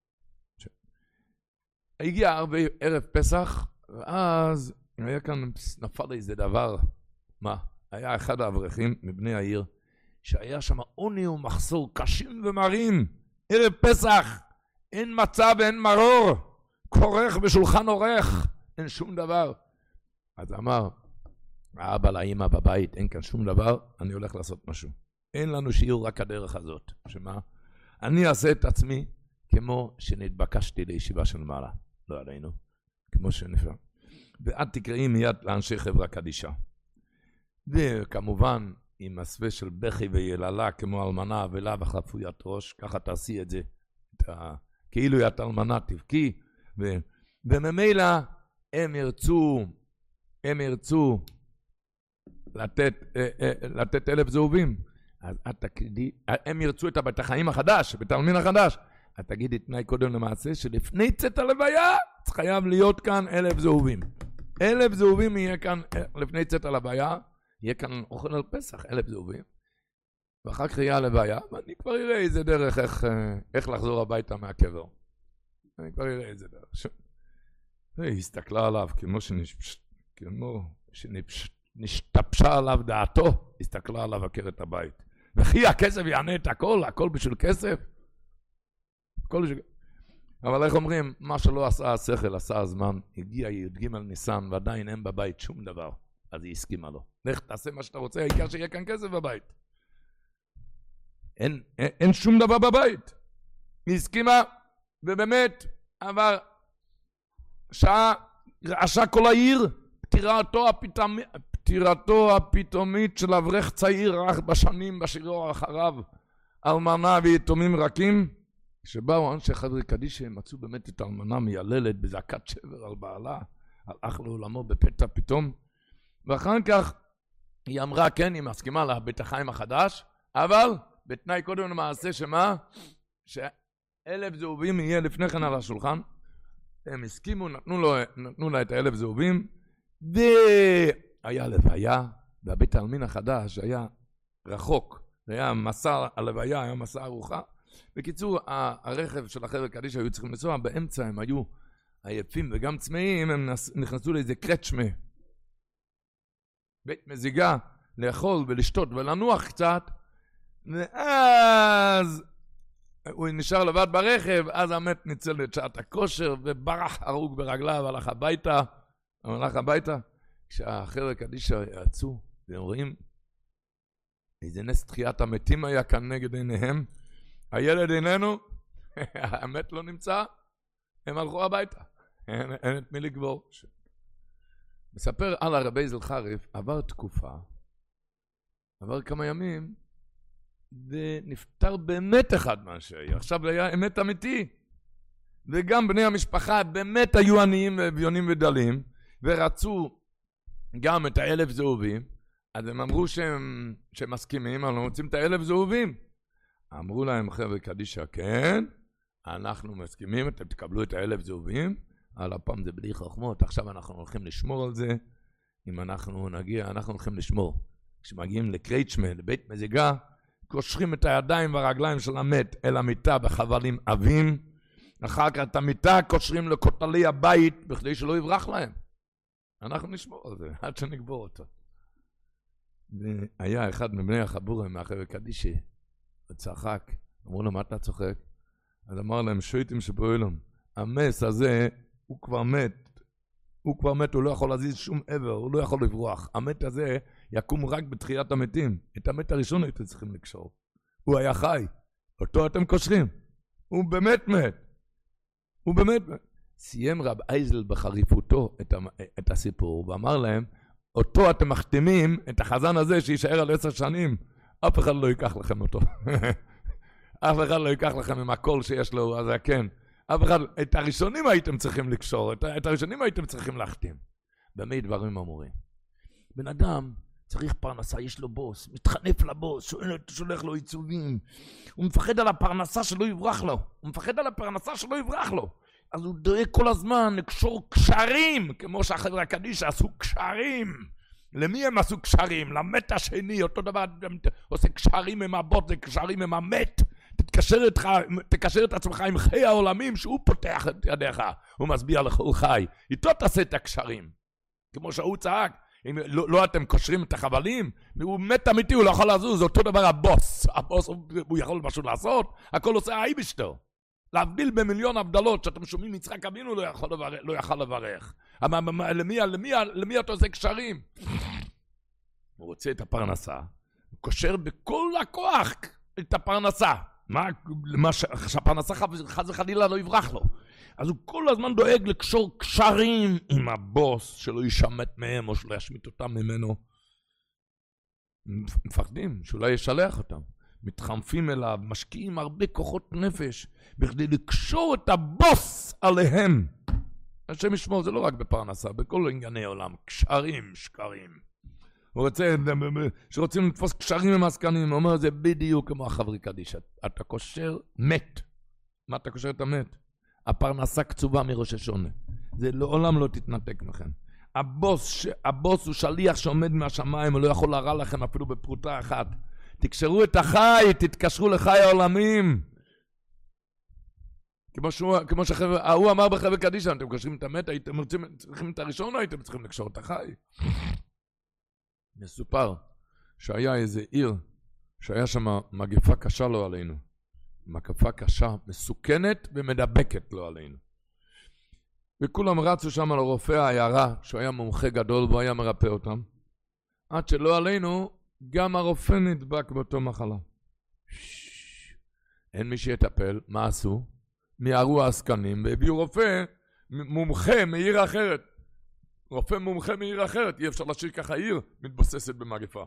הגיע ערב פסח, ואז היה כאן, נפל איזה דבר. מה? היה אחד האברכים מבני העיר, שהיה שם עוני ומחסור קשים ומרים. ערב פסח, אין מצה ואין מרור, כורך בשולחן עורך, אין שום דבר. אז אמר, האבא לאמא בבית, אין כאן שום דבר, אני הולך לעשות משהו. אין לנו שיעור רק הדרך הזאת. שמה? אני אעשה את עצמי כמו שנתבקשתי לישיבה של מעלה. לא עלינו, כמו שנפע. ואת תקראי מיד לאנשי חברה קדישה. וכמובן, עם מסווה של בכי ויללה, כמו אלמנה אבלה וחפוית ראש, ככה תעשי את זה, כאילו היא התלמנה תבכי, וממילא הם ירצו לתת 1,000 זהובים, אז את תגידי, הם ירצו את בית החיים החדש, בית העלמין החדש, את תגידי תנאי קודם למעשה, שלפני צאת הלוויה, חייב להיות כאן 1,000 זהובים. 1,000 זהובים יהיה כאן, לפני צאת הלוויה, יהיה כאן אוכל על פסח, 1,000 זהובים. ואחר כך יהיה הלוויה, ואני כבר אראה איזה דרך, איך לחזור הביתה מהקבר. אני כבר אראה איזה דרך. היא הסתכלה עליו, כמו שנשתפשה עליו דעתו, הסתכלה עליו עקרת הבית. וכי הכסף יענה את הכל, הכל בשביל כסף. אבל איך אומרים, מה שלא עשה השכל, עשה הזמן, הגיע י"ג ניסן, ועדיין אין בבית שום דבר, אז היא הסכימה לו. לך תעשה מה שאתה רוצה, העיקר שיהיה כאן כסף בבית. אין שום דבר בבית. היא הסכימה, ובאמת, עבר שעה, רעשה כל העיר, פטירתו הפתאומית של אברך צעיר רך בשנים בשירו אחריו, אלמנה ויתומים רכים, כשבאו אנשי חברי קדישא, הם מצאו באמת את האלמנה מייללת בזעקת שבר על בעלה, הלך לעולמו בפתע פתאום, ואחר כך היא אמרה, כן, היא מסכימה לבית החיים החדש, אבל בתנאי קודם למעשה שמה? ש1,000 זהובים יהיה לפני כן על השולחן, הם הסכימו, נתנו לה את 1,000 זהובים, והיה לוויה, והבית העלמין החדש היה רחוק, היה מסע הלוויה, היה מסע ארוחה, בקיצור, הרכב של החבר'ה קדישא היו צריכים לנסוע, באמצע הם היו עייפים וגם צמאים, הם נכנסו לאיזה קרצ'מה, בית מזיגה, לאכול ולשתות ולנוח קצת, ואז הוא נשאר לבד ברכב, אז המת ניצל את שעת הכושר, וברח הרוג ברגליו, הלך הביתה, כשהחבר'ה קדישא יצאו, והם רואים, איזה נס תחיית המתים היה כאן נגד עיניהם, הילד איננו, המת לא נמצא, הם הלכו הביתה, אין את מי לגבור. מספר על הרבי זלחריף, עבר תקופה, עבר כמה ימים, ונפטר באמת אחד מהשאי, עכשיו היה אמת אמיתי, וגם בני המשפחה באמת היו עניים ואביונים ודלים, ורצו גם את 1,000 זהובים, אז הם אמרו שהם מסכימים, אבל לא רוצים את 1,000 זהובים. אמרו להם חבר'ה קדישא, כן, אנחנו מסכימים, אתם תקבלו את 1,000 זהובים, אבל הפעם זה בלי חוכמות, עכשיו אנחנו הולכים לשמור על זה, אם אנחנו נגיע, אנחנו הולכים לשמור. כשמגיעים לקרייצ'מן, לבית מזיגה, קושרים את הידיים והרגליים של המת אל המיטה בחבלים עבים, אחר כך את המיטה קושרים לכותלי הבית, בכדי שלא יברח להם. אנחנו נשמור על זה, עד שנגבור אותו. והיה אחד מבני החבורה, מהחבר'ה קדישא, וצחק, אמרו לו, מה אתה צוחק? אז אמר להם, שויטים שבועלם, המס הזה, הוא כבר מת, הוא לא יכול להזיז שום עבר, הוא לא יכול לברוח. המת הזה יקום רק בתחיית המתים. את המת הראשון הייתם צריכים לקשור. הוא היה חי, אותו אתם קושרים. הוא באמת מת. סיים רב אייזל בחריפותו את הסיפור, ואמר להם, אותו אתם מחתימים, את החזן הזה שישאר על 10 שנים, אף אחד לא ייקח לכם אותו. אף אחד לא ייקח לכם עם הקול שיש לו, אז כן. אף אחד, את הראשונים הייתם צריכים לקשור, את הראשונים הייתם צריכים להחתים. במה דברים אמורים? בן אדם צריך פרנסה, יש לו בוס, מתחנף לבוס, שולח לו עיצובים, הוא מפחד על הפרנסה שלא יברח לו, אז הוא דואג כל הזמן לקשור קשרים, כמו שהחבר'ה קדישא עשו קשרים. למי הם עשו קשרים? למת השני, אותו דבר, עושה קשרים עם הבוט, זה קשרים עם המת. תקשר את עצמך עם חיי העולמים, שהוא פותח את ידיך, הוא מסביר לכל חי. איתו תעשה את הקשרים. כמו שהוא צעק, אם לא אתם קושרים את החבלים, הוא מת אמיתי, הוא לא יכול לזוז, זה אותו דבר הבוס, הוא יכול משהו לעשות, הכל עושה האי בשתו. להבדיל במיליון הבדלות, שאתם שומעים יצחק אבינו לא יכול לברך. למי אתה עושה קשרים? הוא רוצה את הפרנסה, הוא קושר בכל הכוח את הפרנסה. שהפרנסה חס וחלילה לא יברח לו. אז הוא כל הזמן דואג לקשור קשרים עם הבוס, שלא ישמט מהם או שלא ישמיט אותם ממנו. מפחדים, שאולי ישלח אותם. מתחנפים אליו, משקיעים הרבה כוחות נפש, בכדי לקשור את הבוס עליהם. השם ישמור, זה לא רק בפרנסה, בכל ענייני עולם, קשרים, שקרים. הוא רוצה, שרוצים לתפוס קשרים עם עסקנים, הוא אומר, זה בדיוק כמו החברי קדיש, אתה קושר מת. מה אתה קושר את המת? הפרנסה קצובה מראש השונה. זה לעולם לא תתנתק מכם. הבוס הוא שליח שעומד מהשמיים, הוא לא יכול להרע לכם אפילו בפרוטה אחת. תקשרו את החי, תתקשרו לחי העולמים. כמו שהוא אמר בחברי קדיש, אתם קושרים את המת, הייתם צריכים את הראשון, הייתם צריכים לקשור את החי. מסופר שהיה איזה עיר, שהיה שם מגפה קשה לא עלינו. מגפה קשה, מסוכנת ומדבקת לא עלינו. וכולם רצו שם לרופא העיירה, שהוא היה מומחה גדול והוא היה מרפא אותם. עד שלא עלינו, גם הרופא נדבק באותו מחלה. אין מי שיטפל, מה עשו? מיהרו העסקנים והביאו רופא מומחה מעיר אחרת. רופא מומחה מעיר אחרת, אי אפשר להשאיר ככה עיר מתבוססת במגפה.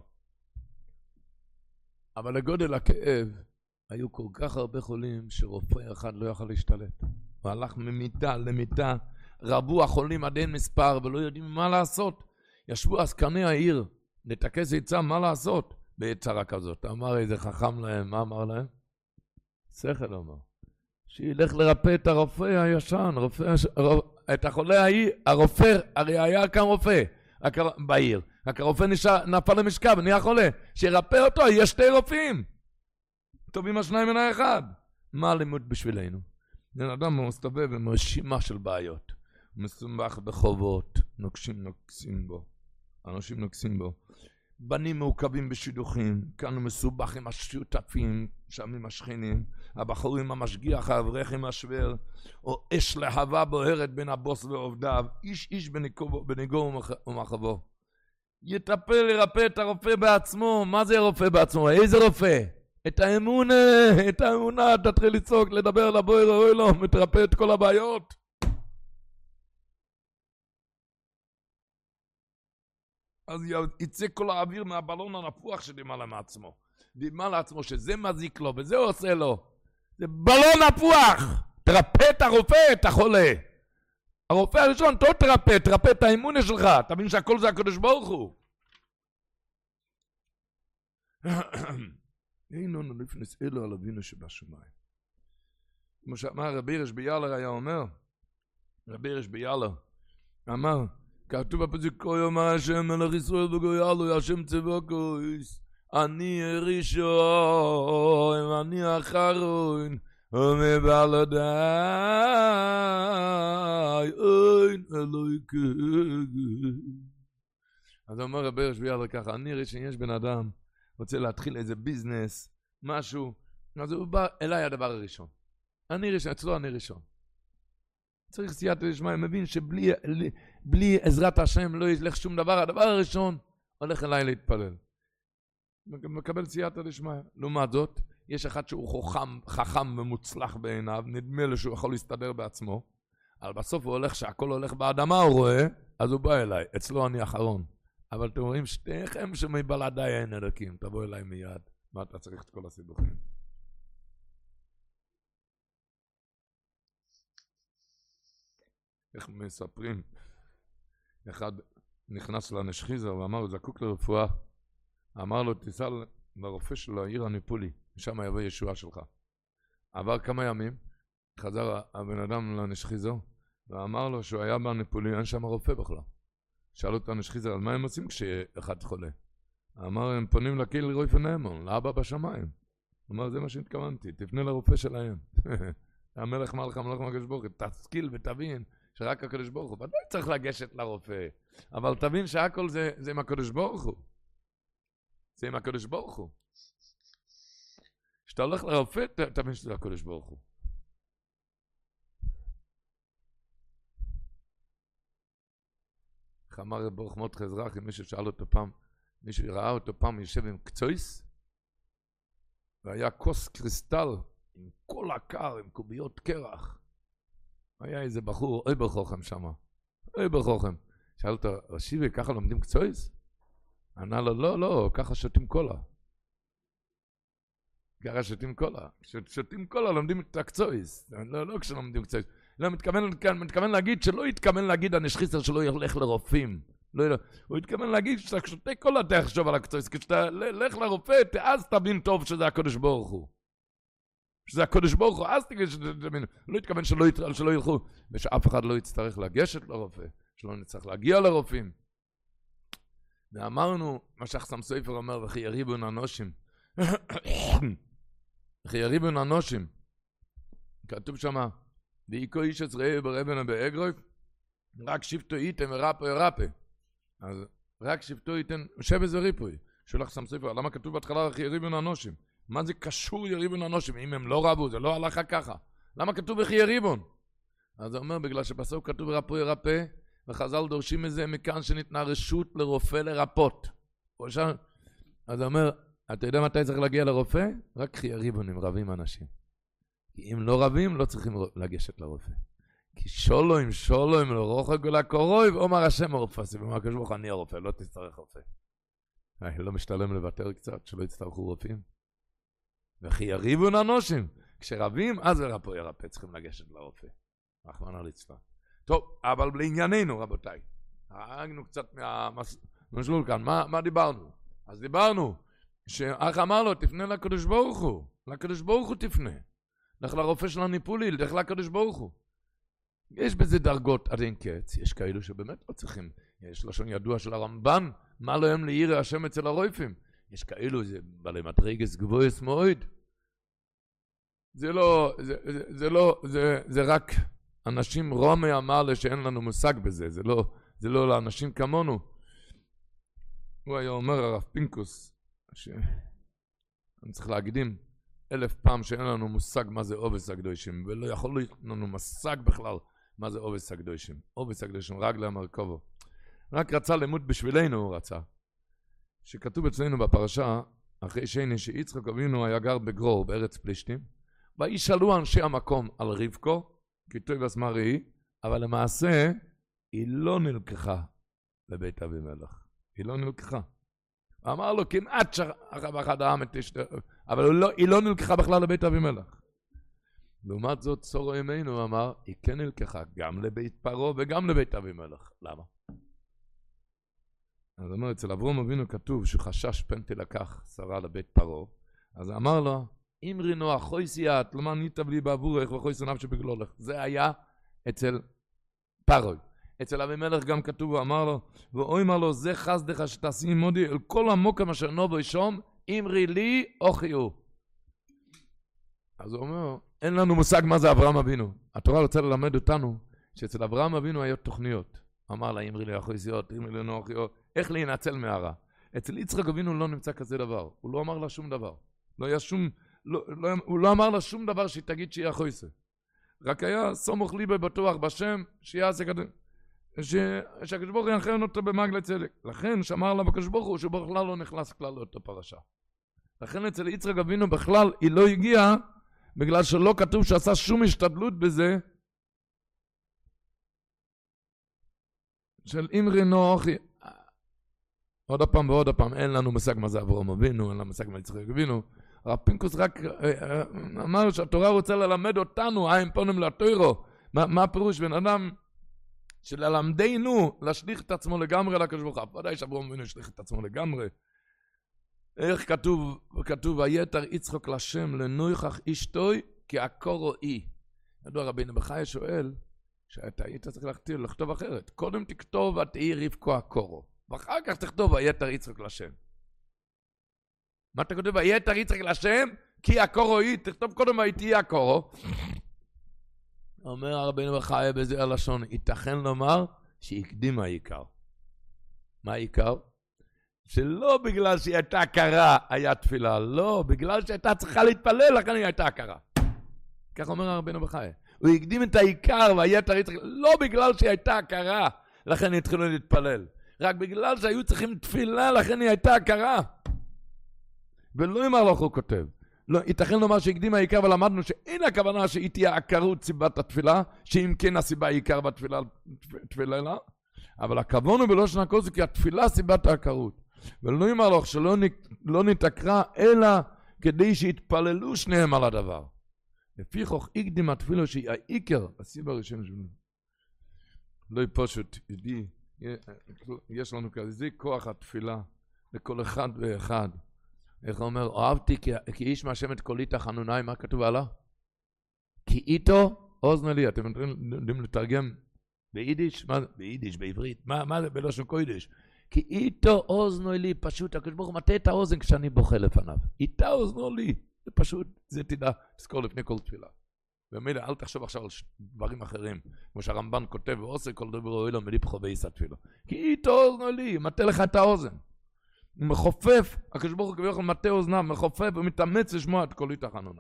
אבל לגודל הכאב, היו כל כך הרבה חולים שרופא אחד לא יכל להשתלט. הוא הלך ממיטה למיטה, רבו החולים עד אין מספר ולא יודעים מה לעשות. ישבו עסקני העיר, נתקס עצה מה לעשות ביצרה כזאת. אמר איזה חכם להם, מה אמר להם? שכל אמר. שילך לרפא את הרופא הישן, את החולה ההיא, הרופא, הרי היה כאן רופא בעיר. רק הרופא נפל למשכב ונהיה חולה. שירפא אותו, יש שתי רופאים. טובים השניים מן האחד. מה הלימוד בשבילנו? בן אדם מסתובב עם רשימה של בעיות. הוא מסומך בחובות, נוקסים בו. אנשים נוקסים בו. בנים מעוכבים בשידוכים, כאן הוא מסובך עם השותפים, שם עם השכנים, הבחורים המשגיח, האברך עם השוור, או אש להבה בוערת בין הבוס ועובדיו, איש בניגו ומחבו. יטפל לרפא את הרופא בעצמו. מה זה רופא בעצמו? איזה רופא? את האמונה, תתחיל לצעוק, לדבר לבויר אוהלום, ותרפא את כל הבעיות. אז יצא כל האוויר מהבלון הנפוח שדימה מעצמו. דימה לעצמו שזה מזיק לו, וזה עושה לו. זה בלון נפוח. תרפא את הרופא, את החולה. הרופא הראשון, תרפא את האמונה שלך. תבין שהכל זה הקדוש ברוך הוא. אין לנו לפנס אלו על אבינו שבשמיים. כמו שאמר רבי ירש ביאלר היה אומר, רבי ירש ביאלר אמר, כתוב בפסוק כה יאמר השם מלך ישראל וגואלו השם צבקות אני ראשון אני אחרון ומבלעדי אין אלוהים. אז אומר רבי ירש ביאלר ככה, אני ראשון, יש בן אדם רוצה להתחיל איזה ביזנס, משהו, אז הוא בא אליי הדבר הראשון. אני ראשון, אצלו אני ראשון. צריך סייעתא דשמיא, מבין שבלי עזרת השם לא ילך שום דבר, הדבר הראשון הולך אליי להתפלל. מקבל סייעתא דשמיא. לעומת זאת, יש אחד שהוא חכם ומוצלח בעיניו, נדמה לו שהוא יכול להסתדר בעצמו, אבל בסוף הוא הולך, שהכל הולך באדמה, הוא רואה, אז הוא בא אליי, אצלו אני אחרון. אבל אתם רואים שתיכם שמבלעדיי אין אלוקים, תבוא אליי מיד. מה אתה צריך את כל הסיבוכים? איך מספרים? אחד נכנס לנשחיזר ואמר לו, זקוק לרפואה. אמר לו, תיסע לרופא שלו, העיר הניפולי, משם יבוא ישועה שלך. עבר כמה ימים, חזר הבן אדם לנשחיזר, ואמר לו שהוא היה בניפולי, אין שם רופא בכלל. שאלו את הנשחיזר, על מה הם עושים כשאחד חולה? אמר, הם פונים לקהיל רויפן נאמון, לאבא בשמיים. אמר, זה מה שהתכוונתי, תפנה לרופא שלהם. המלך מלך המלך הקדוש ברוך הוא, תשכיל ותבין שרק הקדוש ברוך הוא, ודאי צריך לגשת לרופא, אבל תבין שהכל זה עם הקדוש ברוך הוא. זה עם הקדוש ברוך הוא. כשאתה הולך לרופא, תבין שזה הקדוש ברוך הוא. איך אמר ברוך מות חזרח, אם מישהו שאל אותו פעם, מישהו ראה אותו פעם יושב עם קצויס, והיה כוס קריסטל, עם כל הקר, עם קוביות קרח. היה איזה בחור, אוי בחוכם שמה, אוי בחוכם. שאל אותו, רשיבי, ככה לומדים קצויס? ענה לו, לא, ככה שותים קולה. ככה שותים קולה. כששותים קולה לומדים את הקצויס. לא כשלומדים קצויס. לא, מתכוון להגיד שלא יתכוון להגיד הנשחיסר שלא ילך לרופאים. הוא התכוון להגיד שאתה שותה קולה תחשוב על הקצויס. כשאתה לך לרופא, אז תבין טוב שזה הקודש ברוך הוא. שזה הקודש ברוך הוא, אז תגיד שתבין. לא התכוון שלא ילכו. ושאף אחד לא יצטרך לגשת לרופא. שלא נצטרך להגיע לרופאים. ואמרנו, מה שהחסם סופר אומר, וכי יריבון אנושים. וכי יריבון אנושים. כתוב שמה, ואיקו איש עזרעי ברבן באגרויף, רק שבטו איתם ורפא. אז רק שבטו איתם, שבז וריפוי. שואל החסם סופר, למה כתוב בהתחלה וכי יריבון אנושים? מה זה קשור יריבון אנושים? אם הם לא רבו, זה לא הלכה ככה. למה כתוב וכי יריבון? אז הוא אומר, בגלל שבסוף כתוב רפא, וחז"ל דורשים מזה מכאן שניתנה רשות לרופא לרפות. אז הוא אומר, אתה יודע מתי צריך להגיע לרופא? רק חי הריבונים רבים אנשים. כי אם לא רבים, לא צריכים לגשת לרופא. כי שולוים לרוחק ולקורוי, ואומר השם הרופסי, ואומר כשבוך אני הרופא, לא תצטרך רופא. לא משתלם לוותר קצת, שלא יצטרכו רופאים. וכי הריבון אנושים, כשרבים, אז ירפא, צריכים לגשת לרופא. רחמנא ליצלן. טוב, אבל לענייננו, רבותיי. הרגנו קצת מהמשלול כאן. מה דיברנו? אז דיברנו שאח אמר לו, תפנה לקדוש ברוך הוא. לקדוש ברוך הוא תפנה. לך לרופא של הניפולי, לך לקדוש ברוך הוא. יש בזה דרגות עד אין קץ. יש כאלו שבאמת לא צריכים. יש לשון ידוע של הרמב"ן, מה לא הם לירא השם אצל הרופאים. יש כאלו, זה בעלי מדרגס גבוהס מאוד. זה רק אנשים רומי אמר לי שאין לנו מושג בזה, זה לא לאנשים כמונו. הוא היה אומר הרב פינקוס, שאני צריך להקדים 1000 פעם שאין לנו מושג מה זה עובס הקדושים, ולא יכול להיות לנו מושג בכלל מה זה עובס הקדושים. עובס הקדושים, רגלי המרכובו. רק רצה למות בשבילנו, הוא רצה. שכתוב אצלנו בפרשה, אחרי שני שיצחק אבינו היה גר בגרור בארץ פלישתים, וישאלו אנשי המקום על רבקו, כי טוב אסמר היא, אבל למעשה היא לא נלקחה לבית אבימלך. היא לא נלקחה. הוא אמר לו כמעט שאחד העם את אשתו, אבל היא לא נלקחה בכלל לבית אבימלך. לעומת זאת צורו ימינו אמר, היא כן נלקחה גם לבית פרעה וגם לבית אבימלך. למה? אז אומר, אצל אברהם אבינו כתוב שחשש פן תלקח שרה לבית פרעה, אז אמר לו, אמרי נוח חויסיית, למה ניתב לי בעבורך וחויסו נפשי בגלולך. זה היה אצל פרעה. אצל אבימלך גם כתוב, הוא אמר לו, ואוי אמר לו, זה חסדך שתעשי מודי אל כל המוקם אשר נובו ישום, אמרי לי אוחיו. אז הוא אומר, אין לנו מושג מה זה אברהם אבינו. התורה רוצה ללמד אותנו, שאצל אברהם אבינו היו תוכניות. אמר לה, אמרי לי חויסיות, אמרי לי נוחיו, איך להינצל מהרע. אצל יצחק אבינו לא נמצא כזה דבר. הוא לא אמר לה שום דבר. לא היה שום... הוא לא אמר לה שום דבר שהיא תגיד שהיא החויסה. רק היה סמוך ליבי בטוח בשם שיעשה כזה, שהקדוש ברוך הוא ינחם אותו במעגל צדק. לכן שאמר לה בקדוש ברוך הוא שבכלל לא נכנס כלל לאותה פרשה. לכן אצל יצחק אבינו בכלל היא לא הגיעה, בגלל שלא כתוב שעשה שום השתדלות בזה, של אמרי נוחי. עוד הפעם ועוד הפעם, אין לנו מושג מה זה אברהם אבינו, אין לנו מושג מה יצחק אבינו. הרב פינקוס רק אמר שהתורה רוצה ללמד אותנו, הם פונים לתוירו. מה הפירוש? בן אדם שללמדנו להשליך את עצמו לגמרי לקדוש ברוך הוא. ודאי שאברהם אבינו השליך את עצמו לגמרי. איך כתוב, היתר יצחק לשם לנויחך אשתוי כי הקורו אי. ידוע רבינו בחיי שואל, שאתה היית צריך לכתוב אחרת. קודם תכתוב ותהי רבקו הקורו. ואחר כך תכתוב היתר יצחק לשם. מה אתה כותב? היתר יצחק לשם, כי הקורו היא, תכתוב קודם הייתי הקורו. אומר הרבינו בחיי בזה הלשון, ייתכן לומר שהקדים העיקר. מה העיקר? שלא בגלל שהיא הייתה קרה היה תפילה, לא, בגלל שהייתה צריכה להתפלל, לכן היא הייתה קרה. כך אומר הרבינו בחיי. הוא הקדים את העיקר והיתר יצחק, לא בגלל שהיא הייתה קרה, לכן התחילו להתפלל. רק בגלל שהיו צריכים תפילה, לכן היא הייתה קרה. ולא יאמר לך הוא כותב. לא, ייתכן לומר שהקדים העיקר, ולמדנו שאין הכוונה שהיא תהיה עקרות סיבת התפילה, שאם כן הסיבה העיקר בתפילה, תפילה, אבל הכוון הוא בלושן הקודש כי התפילה סיבת העקרות. ולא יאמר לך שלא נתקרא, אלא כדי שיתפללו שניהם על הדבר. לפי חוך הקדים התפילה שהיא העיקר, הסיבה הראשונה שלנו. לא פשוט, ידידי, יש לנו כזה כוח התפילה לכל אחד ואחד. איך הוא אומר, אהבתי כי איש מהשם את קולי תחנוני, מה כתוב עליו? כי איתו אוזן לי, אתם יודעים לתרגם ביידיש? מה זה? ביידיש, בעברית, מה זה בלושן קודש? כי איתו אוזנו לי, פשוט, הקדוש ברוך הוא מטה את האוזן כשאני בוכה לפניו. איתה אוזנו לי, זה פשוט, זה תדע, תזכור לפני כל תפילה. ומילא, אל תחשוב עכשיו על דברים אחרים, כמו שהרמב"ן כותב ועושה כל דבר אוי לו מליבכו ויישא תפילו. כי איתו אוזנו לי, מטה לך את האוזן. הוא מחופף, הקדוש ברוך הוא כביכול מטה אוזניו, מחופף ומתאמץ לשמוע את קולי תחנוני.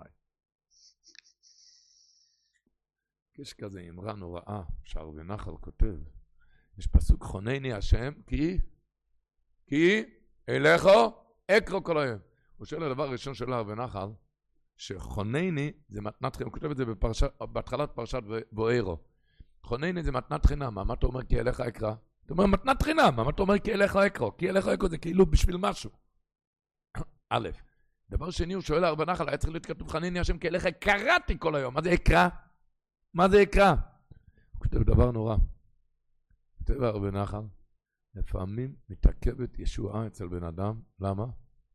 יש כזה אמרה נוראה, שר ונחל כותב, יש פסוק חונני השם, כי אליכו אקרו כל היום. הוא שואל הדבר הראשון של שר ונחל, שחונני זה מתנת חינם, הוא כותב את זה בהתחלת פרשת בוארו. חונני זה מתנת חינם, מה אתה אומר כי אליך אקרא? אתה אומר מתנת חינם, מה אתה אומר כי אליך אקרו? כי אליך אקרו זה כאילו בשביל משהו. א', דבר שני הוא שואל הרבה נחל, היה צריך להיות כתוב חונני השם כי אליך קראתי כל היום, מה זה אקרא? מה זה אקרא? הוא כותב דבר נורא. כותב הרבה נחל, לפעמים מתעכבת ישועה אצל בן אדם, למה?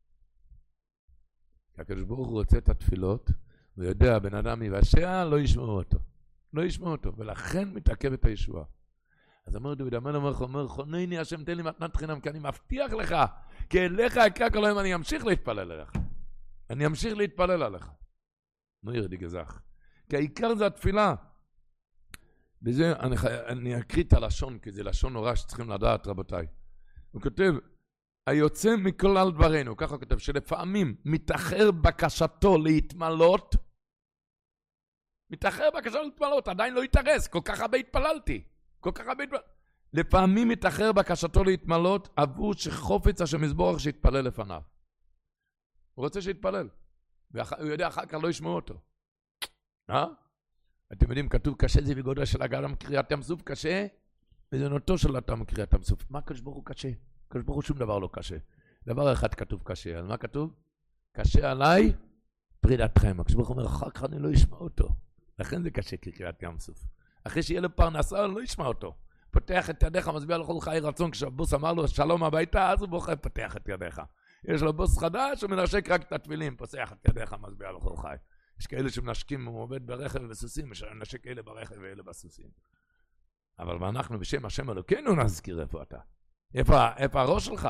כי הקדוש ברוך הוא רוצה את התפילות, הוא יודע, בן אדם יבשע, לא ישמעו אותו. לא ישמעו אותו, ולכן מתעכבת הישועה. אז אמר דוד המלך, אומר, חונני השם תן לי מתנת חינם, כי אני מבטיח לך, כי אליך אקרא כל היום, אני אמשיך להתפלל עליך. אני אמשיך להתפלל עליך. לא ירדי גזח. כי העיקר זה התפילה. בזה אני אקריא את הלשון, כי זה לשון נורא שצריכים לדעת, רבותיי. הוא כותב, היוצא מכלל דברנו, ככה הוא כותב, שלפעמים מתאחר בקשתו להתמלות, עדיין לא יתארס, כל כך הרבה התפללתי, לפעמים מתאחר בקשתו להתמלות, עבור שחופץ השם יזבורך שיתפלל לפניו. הוא רוצה שיתפלל, והוא יודע אחר כך לא ישמעו אותו. אתם יודעים, כתוב קשה זה בגודל של אדם קריאת ים סוף קשה, וזה נותו של אדם קריאת ים סוף. מה הקדוש ברוך הוא קשה? הקדוש ברוך הוא שום דבר לא קשה. דבר אחד כתוב קשה, על מה כתוב? קשה עליי פרידתכם. הקדוש ברוך הוא אומר, אחר כך אני לא אשמע אותו. לכן זה קשה כקריאת ים סוף. אחרי שיהיה לו פרנסה, אני לא אשמע אותו. פותח את ידיך, מצביע לכל חיי רצון, כשהבוס אמר לו שלום הביתה, אז הוא בוחר, פותח את ידיך. יש לו בוס חדש, הוא מנשק רק את התפילים, פותח את ידיך, מצביע לכל חי. יש כאלה שמנשקים, הוא עובד ברכב ובסוסים, יש נשק אלה ברכב ואלה בסוסים. אבל אנחנו בשם השם אלוקינו נזכיר איפה אתה. איפה הראש שלך?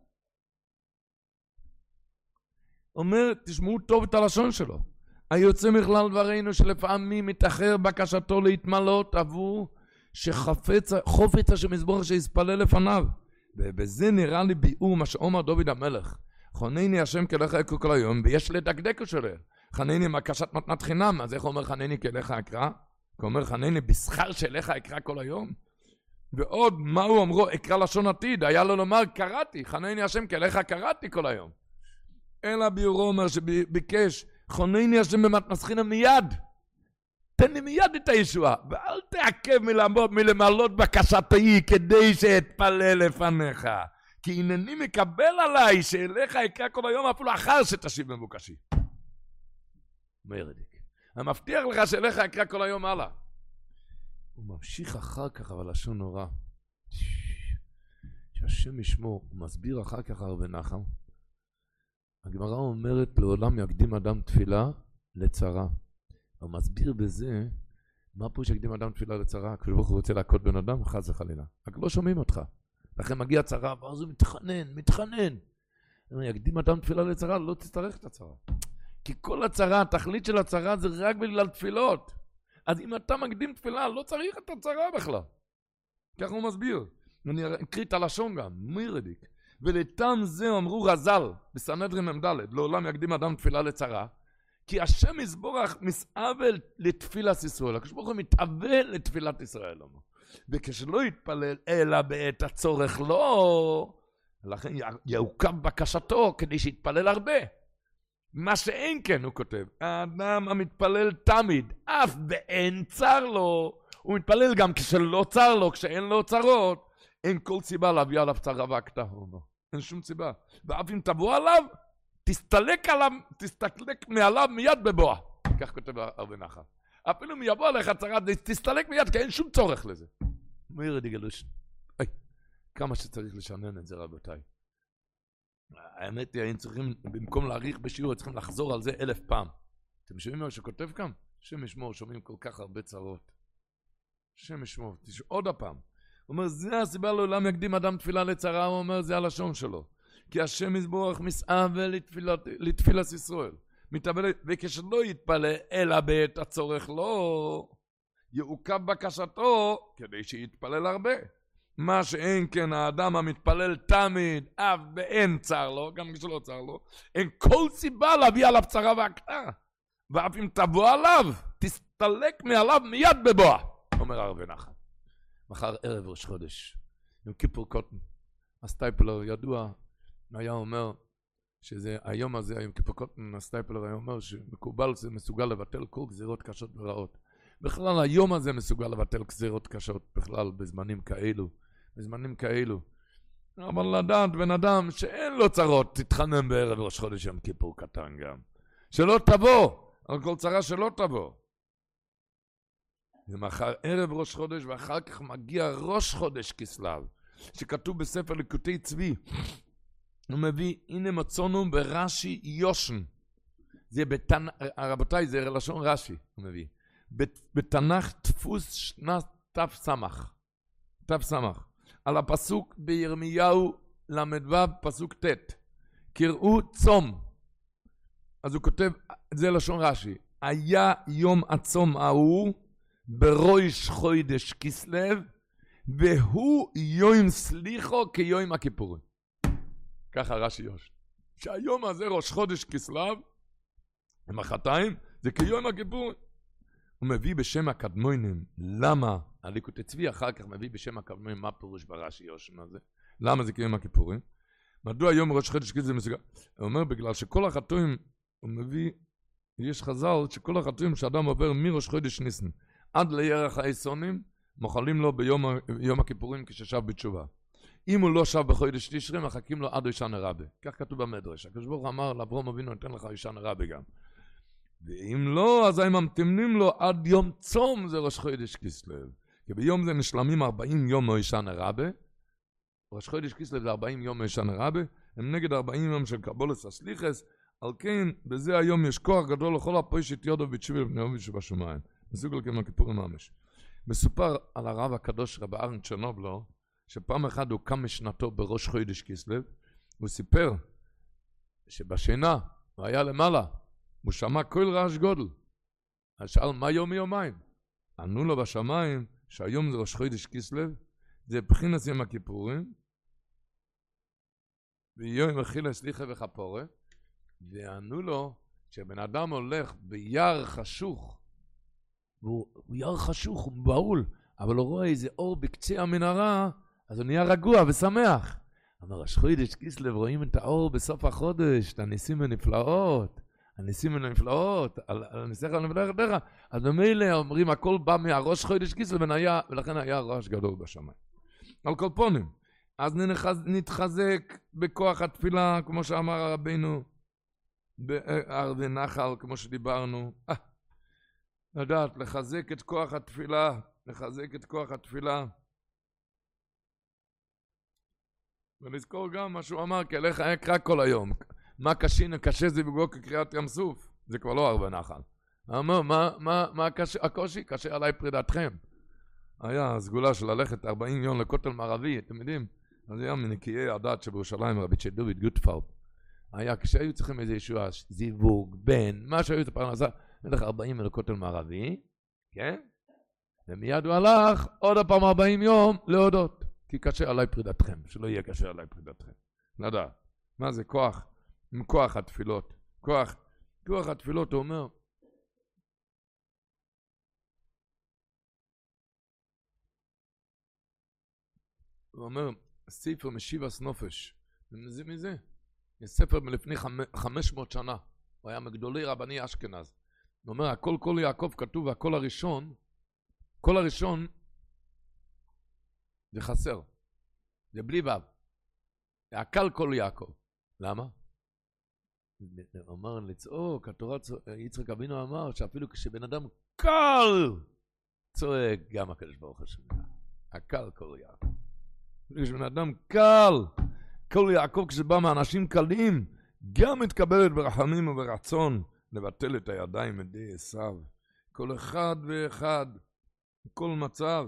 אומר, תשמעו טוב את הלשון שלו. היוצא מכלל דברינו שלפעמים מתאחר בקשתו להתמלות עבור שחופץ השם יזבורך שיספלל לפניו. ובזה נראה לי ביאור מה שאומר דוד המלך. חונני השם כלך אקרא כל היום, ויש לדקדק שלו. חנני מקשת מתנת חינם, אז איך אומר חנני כלך אקרא? הוא אומר חנני בשכר שלך אקרא כל היום. ועוד מה הוא אמרו, אקרא לשון עתיד, היה לו לומר קראתי, חנני השם כלך קראתי כל היום. אלא ביאורו אומר שביקש, חונני השם במתנת חינם מיד. תן לי מיד את הישועה, ואל תעכב מלמלות בקשתי כדי שאתפלל לפניך. כי הנני מקבל עליי שאליך אקרא כל היום אפילו אחר שתשיב מבוקשי. מה ירדיק? אני מבטיח לך שאליך אקרא כל היום הלאה. הוא ממשיך אחר כך, אבל לשון נורא. שהשם ישמור, הוא מסביר אחר כך הרבה נחל. הגמרא אומרת, לעולם יקדים אדם תפילה לצרה. הוא מסביר בזה, מה פה שיקדים אדם תפילה לצרה? הקדוש ברוך הוא רוצה להכות בן אדם, חס וחלילה. רק לא שומעים אותך. לכן מגיע צרה, ואז הוא מתחנן. יקדים אדם תפילה לצרה, לא תצטרך את הצרה. כי כל הצרה, התכלית של הצרה זה רק בגלל תפילות. אז אם אתה מקדים תפילה, לא צריך את הצרה בכלל. ככה הוא מסביר. אני אקריא את הלשון גם, מירדיק. ולתם זה אמרו רז"ל, בסנהדרין מ"ד, לעולם יקדים אדם תפילה לצרה, כי השם יזבורך מסעבל לתפילת ישראל. הקדוש ברוך הוא מתאבל לתפילת ישראל. וכשלא יתפלל אלא בעת הצורך לא, לכן יעוקב בקשתו כדי שיתפלל הרבה. מה שאין כן, הוא כותב, האדם המתפלל תמיד, אף באין צר לו, הוא מתפלל גם כשלא צר לו, כשאין לו צרות, אין כל סיבה להביא עליו צרה והקטה, אין שום סיבה. ואף אם תבוא עליו, תסתלק מעליו מיד בבוא. כך כותב הרבה נחל. אפילו אם יבוא עליך צרה, תסתלק מיד, כי אין שום צורך לזה. מאיר דיגלוש. כמה שצריך לשנן את זה, רבותיי. האמת היא, צריכים, במקום להאריך בשיעור, צריכים לחזור על זה 1000 פעם. אתם שומעים מה שכותב כאן? השם ישמור, שומעים כל כך הרבה צרות. השם ישמור, עוד הפעם. הוא אומר, זה הסיבה לעולם יקדים אדם תפילה לצרה, הוא אומר, זה הלשון שלו. כי השם יזבורך מסעווה לתפילת ישראל. וכשלא יתפלא אלא בעת הצורך לו, יעוכב בקשתו כדי שיתפלל הרבה. מה שאין כן האדם המתפלל תמיד, אף באין צר לו, גם כשלא צר לו, אין כל סיבה להביא עליו צרה והקעה. ואף אם תבוא עליו, תסתלק מעליו מיד בבוא, אומר הרבה נחל. מחר ערב ראש חודש, עם כיפור קוטן, הסטייפלר ידוע, היה אומר, שזה היום הזה, היום כיפור קוטן, הסטייפלר היה אומר שמקובל זה מסוגל לבטל כל גזירות קשות ורעות. בכלל היום הזה מסוגל לבטל גזירות קשות, בכלל בזמנים כאלו. אבל לדעת בן אדם שאין לו צרות, תתחנן בערב ראש חודש יום כיפור קטן גם. שלא תבוא, על כל צרה שלא תבוא. זה מחר ערב ראש חודש, ואחר כך מגיע ראש חודש כסלו, שכתוב בספר ליקוטי צבי. הוא מביא, הנה מצאנו ברש"י יושן. זה רבותיי, זה לשון רש"י, הוא מביא. בתנ"ך דפוס שנת תף סמך. על הפסוק בירמיהו למדו פסוק ט'. קראו צום. אז הוא כותב, זה לשון רש"י. היה יום הצום ההוא בראש חודש כסלו, והוא יום סליחו כיום הכיפורים. ככה רש"י יוש. שהיום הזה ראש חודש כסלו, מחרתיים, זה כיום הכיפורים. הוא מביא בשם הקדמונים, למה? הליקוטי צבי אחר כך מביא בשם הקדמונים, מה פירוש ברש"י יוש? מה זה? למה זה כיום הכיפורים? מדוע היום ראש חודש כסלו מסוגל? הוא אומר, בגלל שכל החטאים, הוא מביא, יש חז"ל שכל החטאים שאדם עובר מראש חודש ניסן, עד לירח האסונים, מוחלים לו ביום הכיפורים כששב בתשובה. אם הוא לא שב בחודש תשרי, מחכים לו עד ישן רבה. כך כתוב במדרש. הקדוש ברוך הוא אמר לאברהם אבינו, נותן לך ישן רבה גם. ואם לא, אז הם ממתינים לו עד יום צום, זה ראש חודש כסלו. כי ביום זה נשלמים 40 יום מישן רבה. ראש חודש כסלו זה 40 יום מישן רבה. הם נגד 40 יום של קבולת הסליחס. על כן, בזה היום יש כוח גדול לכל הפוישת יודו בתשובה לבני עובי שבשמיים. מסוגל כמו כיפורים ממש. מסופר על הרב הקדוש רב ארן צ'רנובלו, שפעם אחד הוא קם משנתו בראש חודש כסלו, הוא סיפר שבשינה הוא היה למעלה, הוא שמע כל רעש גודל. אז שאל מה יום מיומיים? ענו לו בשמיים שהיום זה ראש חודש כסלו, זה בחינת יום הכיפורים, ויום אכילה סליחה וכפורה, וענו לו שבן אדם הולך ביער חשוך, הוא יער חשוך, הוא בהול, אבל הוא רואה איזה אור בקצה המנהרה, אז הוא נהיה רגוע ושמח. אמר, ראש חודש כסלו, רואים את האור בסוף החודש, את הניסים הנפלאות, על הניסך הנפלאות, אז במילא אומרים, הכל בא מהראש חודש כסלו, ולכן היה רעש גדול בשמיים. על כל פונים, אז נתחזק בכוח התפילה, כמו שאמר רבינו, בערבי נחל, כמו שדיברנו, לדעת, לחזק את כוח התפילה, ולזכור גם מה שהוא אמר, כי עליך היה קרא כל היום, מה קשה זה בגלל כקריאת ים סוף, זה כבר לא ערבי נחל, אמר, מה הקושי? קשה עליי פרידתכם, היה הסגולה של ללכת 40 יום לכותל מערבי, אתם יודעים, אז היה מנקיי הדת שבירושלים, רבי צ'דוביד גוטפלד, היה כשהיו צריכים איזה ישוע, זיווג, בן, מה שהיו את הפרנסה, נלך 40 לכותל מערבי, כן? ומיד הוא הלך עוד הפעם 40 יום להודות, כי קשה עליי פרידתכם, שלא יהיה קשה עליי פרידתכם. לדעת, מה זה כוח? כוח התפילות. כוח התפילות הוא אומר, ספר משיבס נופש, מזה? יש ספר מלפני 500 שנה, הוא היה מגדולי רבני אשכנז. הוא אומר, הכל כל יעקב כתוב, והכל הראשון, כל הראשון זה חסר, זה בלי וו, זה הקל כל יעקב. למה? אמר לצעוק, יצחק אבינו אמר שאפילו כשבן אדם קל צועק, גם הקדוש ברוך הוא שומע. הקל כל יעקב. אפילו כשבן אדם קל, כל יעקב כשבא מאנשים קלים, גם מתקבלת ברחמים וברצון לבטל את הידיים ידי עשיו. כל אחד ואחד, כל מצב.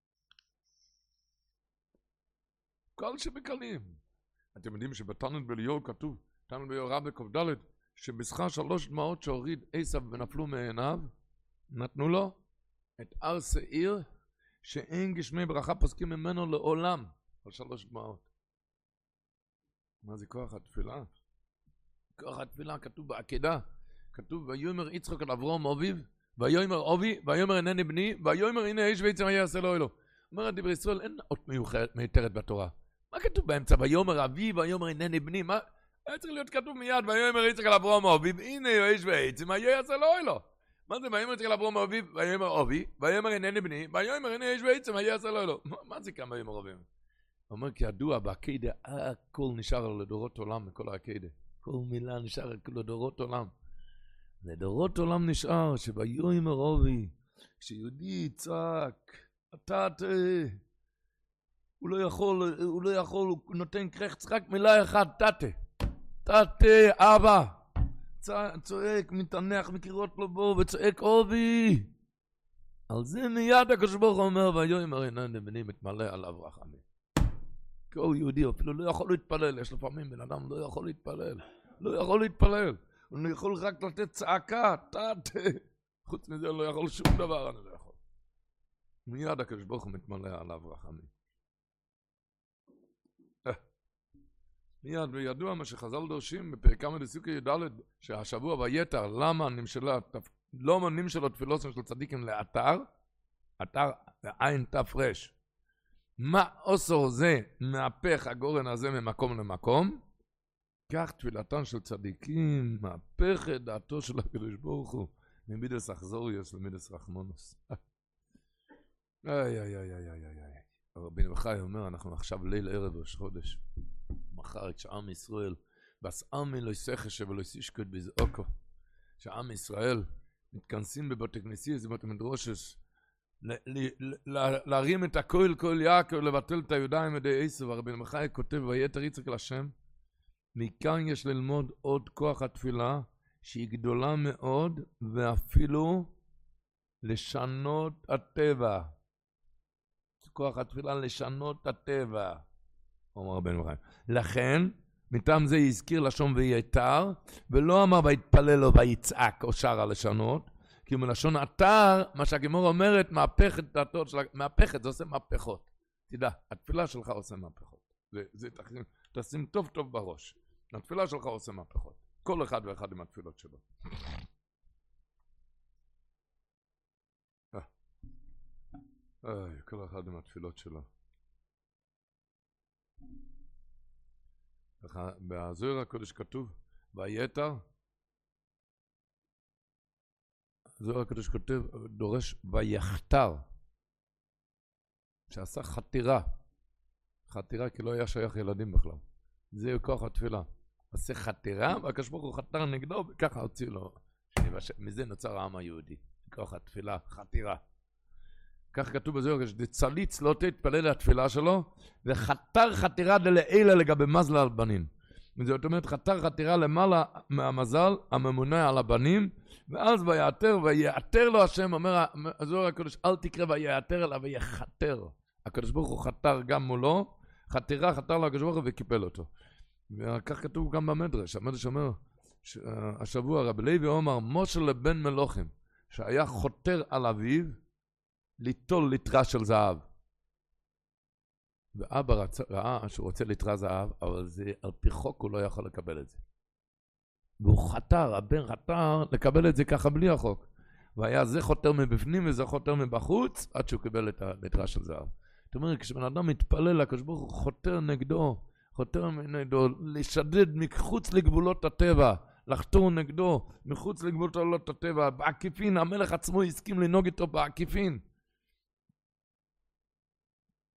קל שבקלים. אתם יודעים שבתנ"ך בליאור כתוב, תנ"ך בליאור רב ק"ד, שבשכר 3 דמעות שהוריד עשיו ונפלו מעיניו, נתנו לו את הר שעיר, שאין גשמי ברכה פוסקים ממנו לעולם, על 3 דמעות. מה זה כוח התפילה? כוח התפילה כתוב בעקדה, כתוב ויאמר יצחק אל אברהם אביו, ויאמר אבי, ויאמר הנני בני, ויאמר הנה איש ועצם יעשה לו אלוה. אומרת דברי ישראל, אין אות מיותרת בתורה. מה כתוב באמצע? ויאמר אבי, ויאמר הנני בני, מה? היה צריך להיות כתוב מיד, ויאמר יצחק אל אברהם אביו, הנה איש ועצם יעשה לו אלוה. מה זה? ויאמר יצחק אל אברהם אביו, ויאמר אבי, ויאמר הנני בני, ויאמר הנה איש ועצם יעשה לו אלוה. מה זה כאן ויאמר אביו? אומר כי ידוע בעקדה, הכל נשאר לדורות עולם מכל העקדה. כל מילה נשאר לדורות עולם. לדורות עולם נשאר שביאמר אבי, כשיהודי יצעק, אתה תהיה, הוא לא יכול, הוא נותן קרחץ רק מילה אחת, תתה, אבא. צועק, מתענח מקירות לבו וצועק אבי. על זה מיד הקדוש ברוך הוא אומר, ויאמר הנני בני מתמלא עליו רחמים. כל יהודי אפילו לא יכול להתפלל, יש לפעמים בן אדם לא יכול להתפלל. הוא יכול רק לתת צעקה, חוץ מזה הוא לא יכול שום דבר, אני לא יכול. מיד הקדוש ברוך הוא מתמלא עליו רחמים. מיד, וידוע מה שחז"ל דורשים בפרק כ"ד פסוק י"ד, שהשבוע ויתר, למה נמשלו תפילות של צדיקים לאתר? אתר עין תפרש. מה עושה זה מהפך הגורן הזה ממקום למקום? כך תפילתן של צדיקים מהפכת דעתו של הקדוש ברוך הוא ממידס אכזוריוס למידס רחמונוס. רבי נחמן אומר, אנחנו עכשיו ליל ערב ראש חודש, מחר כשעם ישראל בסעמי לא יסחש ולא ישקוט בזעוקו, שעם ישראל מתכנסים בבתי כנסיות בבתי מדרושת להרים את הכל כל יעקב, לבטל את הידיים ידי עשיו. הרבי נחמן כותב ויתר יצחק אל השם, מכאן יש ללמוד עוד כוח התפילה שהיא גדולה מאוד ואפילו לשנות הטבע. כוח התפילה לשנות הטבע, אומר רבי נחמן. לכן מטעם זה הזכיר לשון ויתר, ולא אמר ויתפלל או ויצעק או שרה לשנות, כי מלשון אתר, מה שהגמרא אומרת, מהפכת דעתו של... מהפכת, זה עושה מהפכות. תדע, התפילה שלך עושה מהפכות. זה תשים טוב טוב בראש. התפילה שלך עושה מהפכות. כל אחד ואחד עם התפילות שלו. כל אחד עם התפילות שלו. בזוהר הקודש כתוב, ויתר, זוהר הקודש כותב, דורש ויחתר, שעשה חתירה, כי לא היה שייך ילדים בכלל. זה כוח התפילה. עשה חתירה, והקדוש ברוך הוא חתר נגדו, וככה הוציא לו. מזה נוצר העם היהודי. כוח התפילה, חתירה. כך כתוב בזוהר, שצליץ לא תתפלל לתפילה שלו, וחתר חתירה דלעילה לגבי מזל על בנים. זאת אומרת, חתר חתירה למעלה מהמזל הממונה על הבנים, ואז ויעתר לו השם, אומר הזוהר הקדוש, אל תקרא ויעתר אלא ויחתר. הקדוש ברוך הוא חתר גם מולו, חתר לו הקדוש ברוך הוא וקיפל אותו. וכך כתוב גם במדרש, המדרש אומר, השבוע רבי לוי אומר, משה לבן מלוכים, שהיה חותר על אביו, ליטול ליטרה של זהב. ואבא ראה שהוא רוצה ליטרה זהב, אבל זה, על פי חוק הוא לא יכול לקבל את זה. והוא חתר, הבן חתר לקבל את זה ככה בלי החוק. והיה זה חותר מבפנים וזה חותר מבחוץ, עד שהוא קיבל את הליטרה של זהב. זאת אומרת, כשבן אדם מתפלל, הקדוש ברוך הוא חותר נגדו, לשדד מחוץ לגבולות הטבע, לחתור נגדו, מחוץ לגבולות הטבע, בעקיפין, המלך עצמו הסכים לנהוג איתו בעקיפין.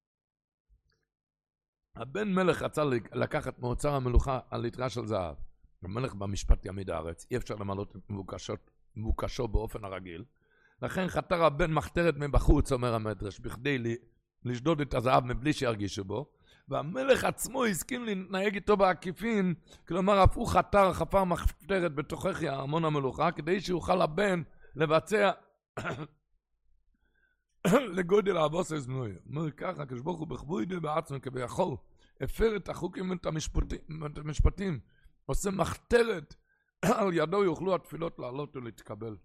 הבן מלך רצה לקחת מאוצר המלוכה על ליטרה של זהב. המלך במשפט ימיד הארץ, אי אפשר למלות את מבוקשו באופן הרגיל, לכן חתר הבן מחתרת מבחוץ, אומר המדרש, בכדי לשדוד את הזהב מבלי שירגישו בו, והמלך עצמו הסכים להתנהג איתו בעקיפין, כלומר אף הוא חפר מחתרת בתוכך ארמון המלוכה, כדי שיוכל הבן לבצע לגודל הבוסס זנוי. אומר ככה, כשברוך הוא בכבודי בעצמו כביכול, הפר את החוקים ואת המשפטים, עושה מחתרת, על ידו יוכלו התפילות לעלות ולהתקבל.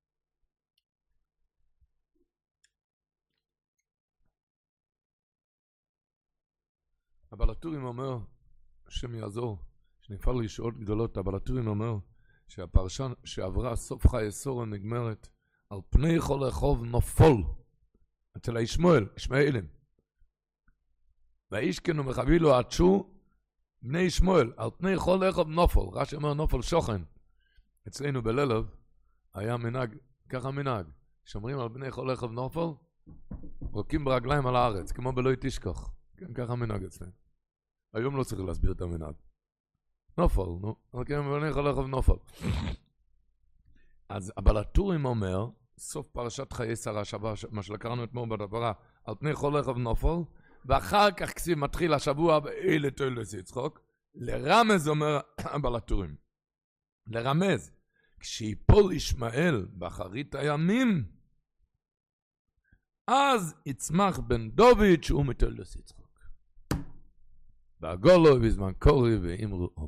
אבל הטורים אומר, השם יעזור, שנפעל לישועות גדולות, אבל הטורים אומר, שהפרשה שעברה סוף חיי סורן נגמרת, על פני כל רחוב נופל, אצל ישמעאלים. והאיש כן ומחביא לו עדשו, בני ישמעאל, על פני כל רחוב נופל, רש"י אומר נופל שוכן. אצלנו בללב היה מנהג, ככה מנהג, שאומרים על בני כל רחוב נופל, רוקים ברגליים על הארץ, כמו בלא תשכח. כן, ככה מנהג אצלנו. היום לא צריך להסביר את המנהג. נופל, נו. כן, בני כל רחוב נופל. אז אבל הטורים אומר, סוף פרשת חיי שרה שווה, מה שלקרנו אתמול בדברה, על פני כל רחוב נופל, ואחר כך כסיב מתחיל השבוע באלה תולדות יצחוק, לרמז אומר אבל הטורים. לרמז, כשיפול ישמעאל באחרית הימים, אז יצמח בן דוד שהוא מתולדות יצחוק. והגולו בזמן קורי ואמרו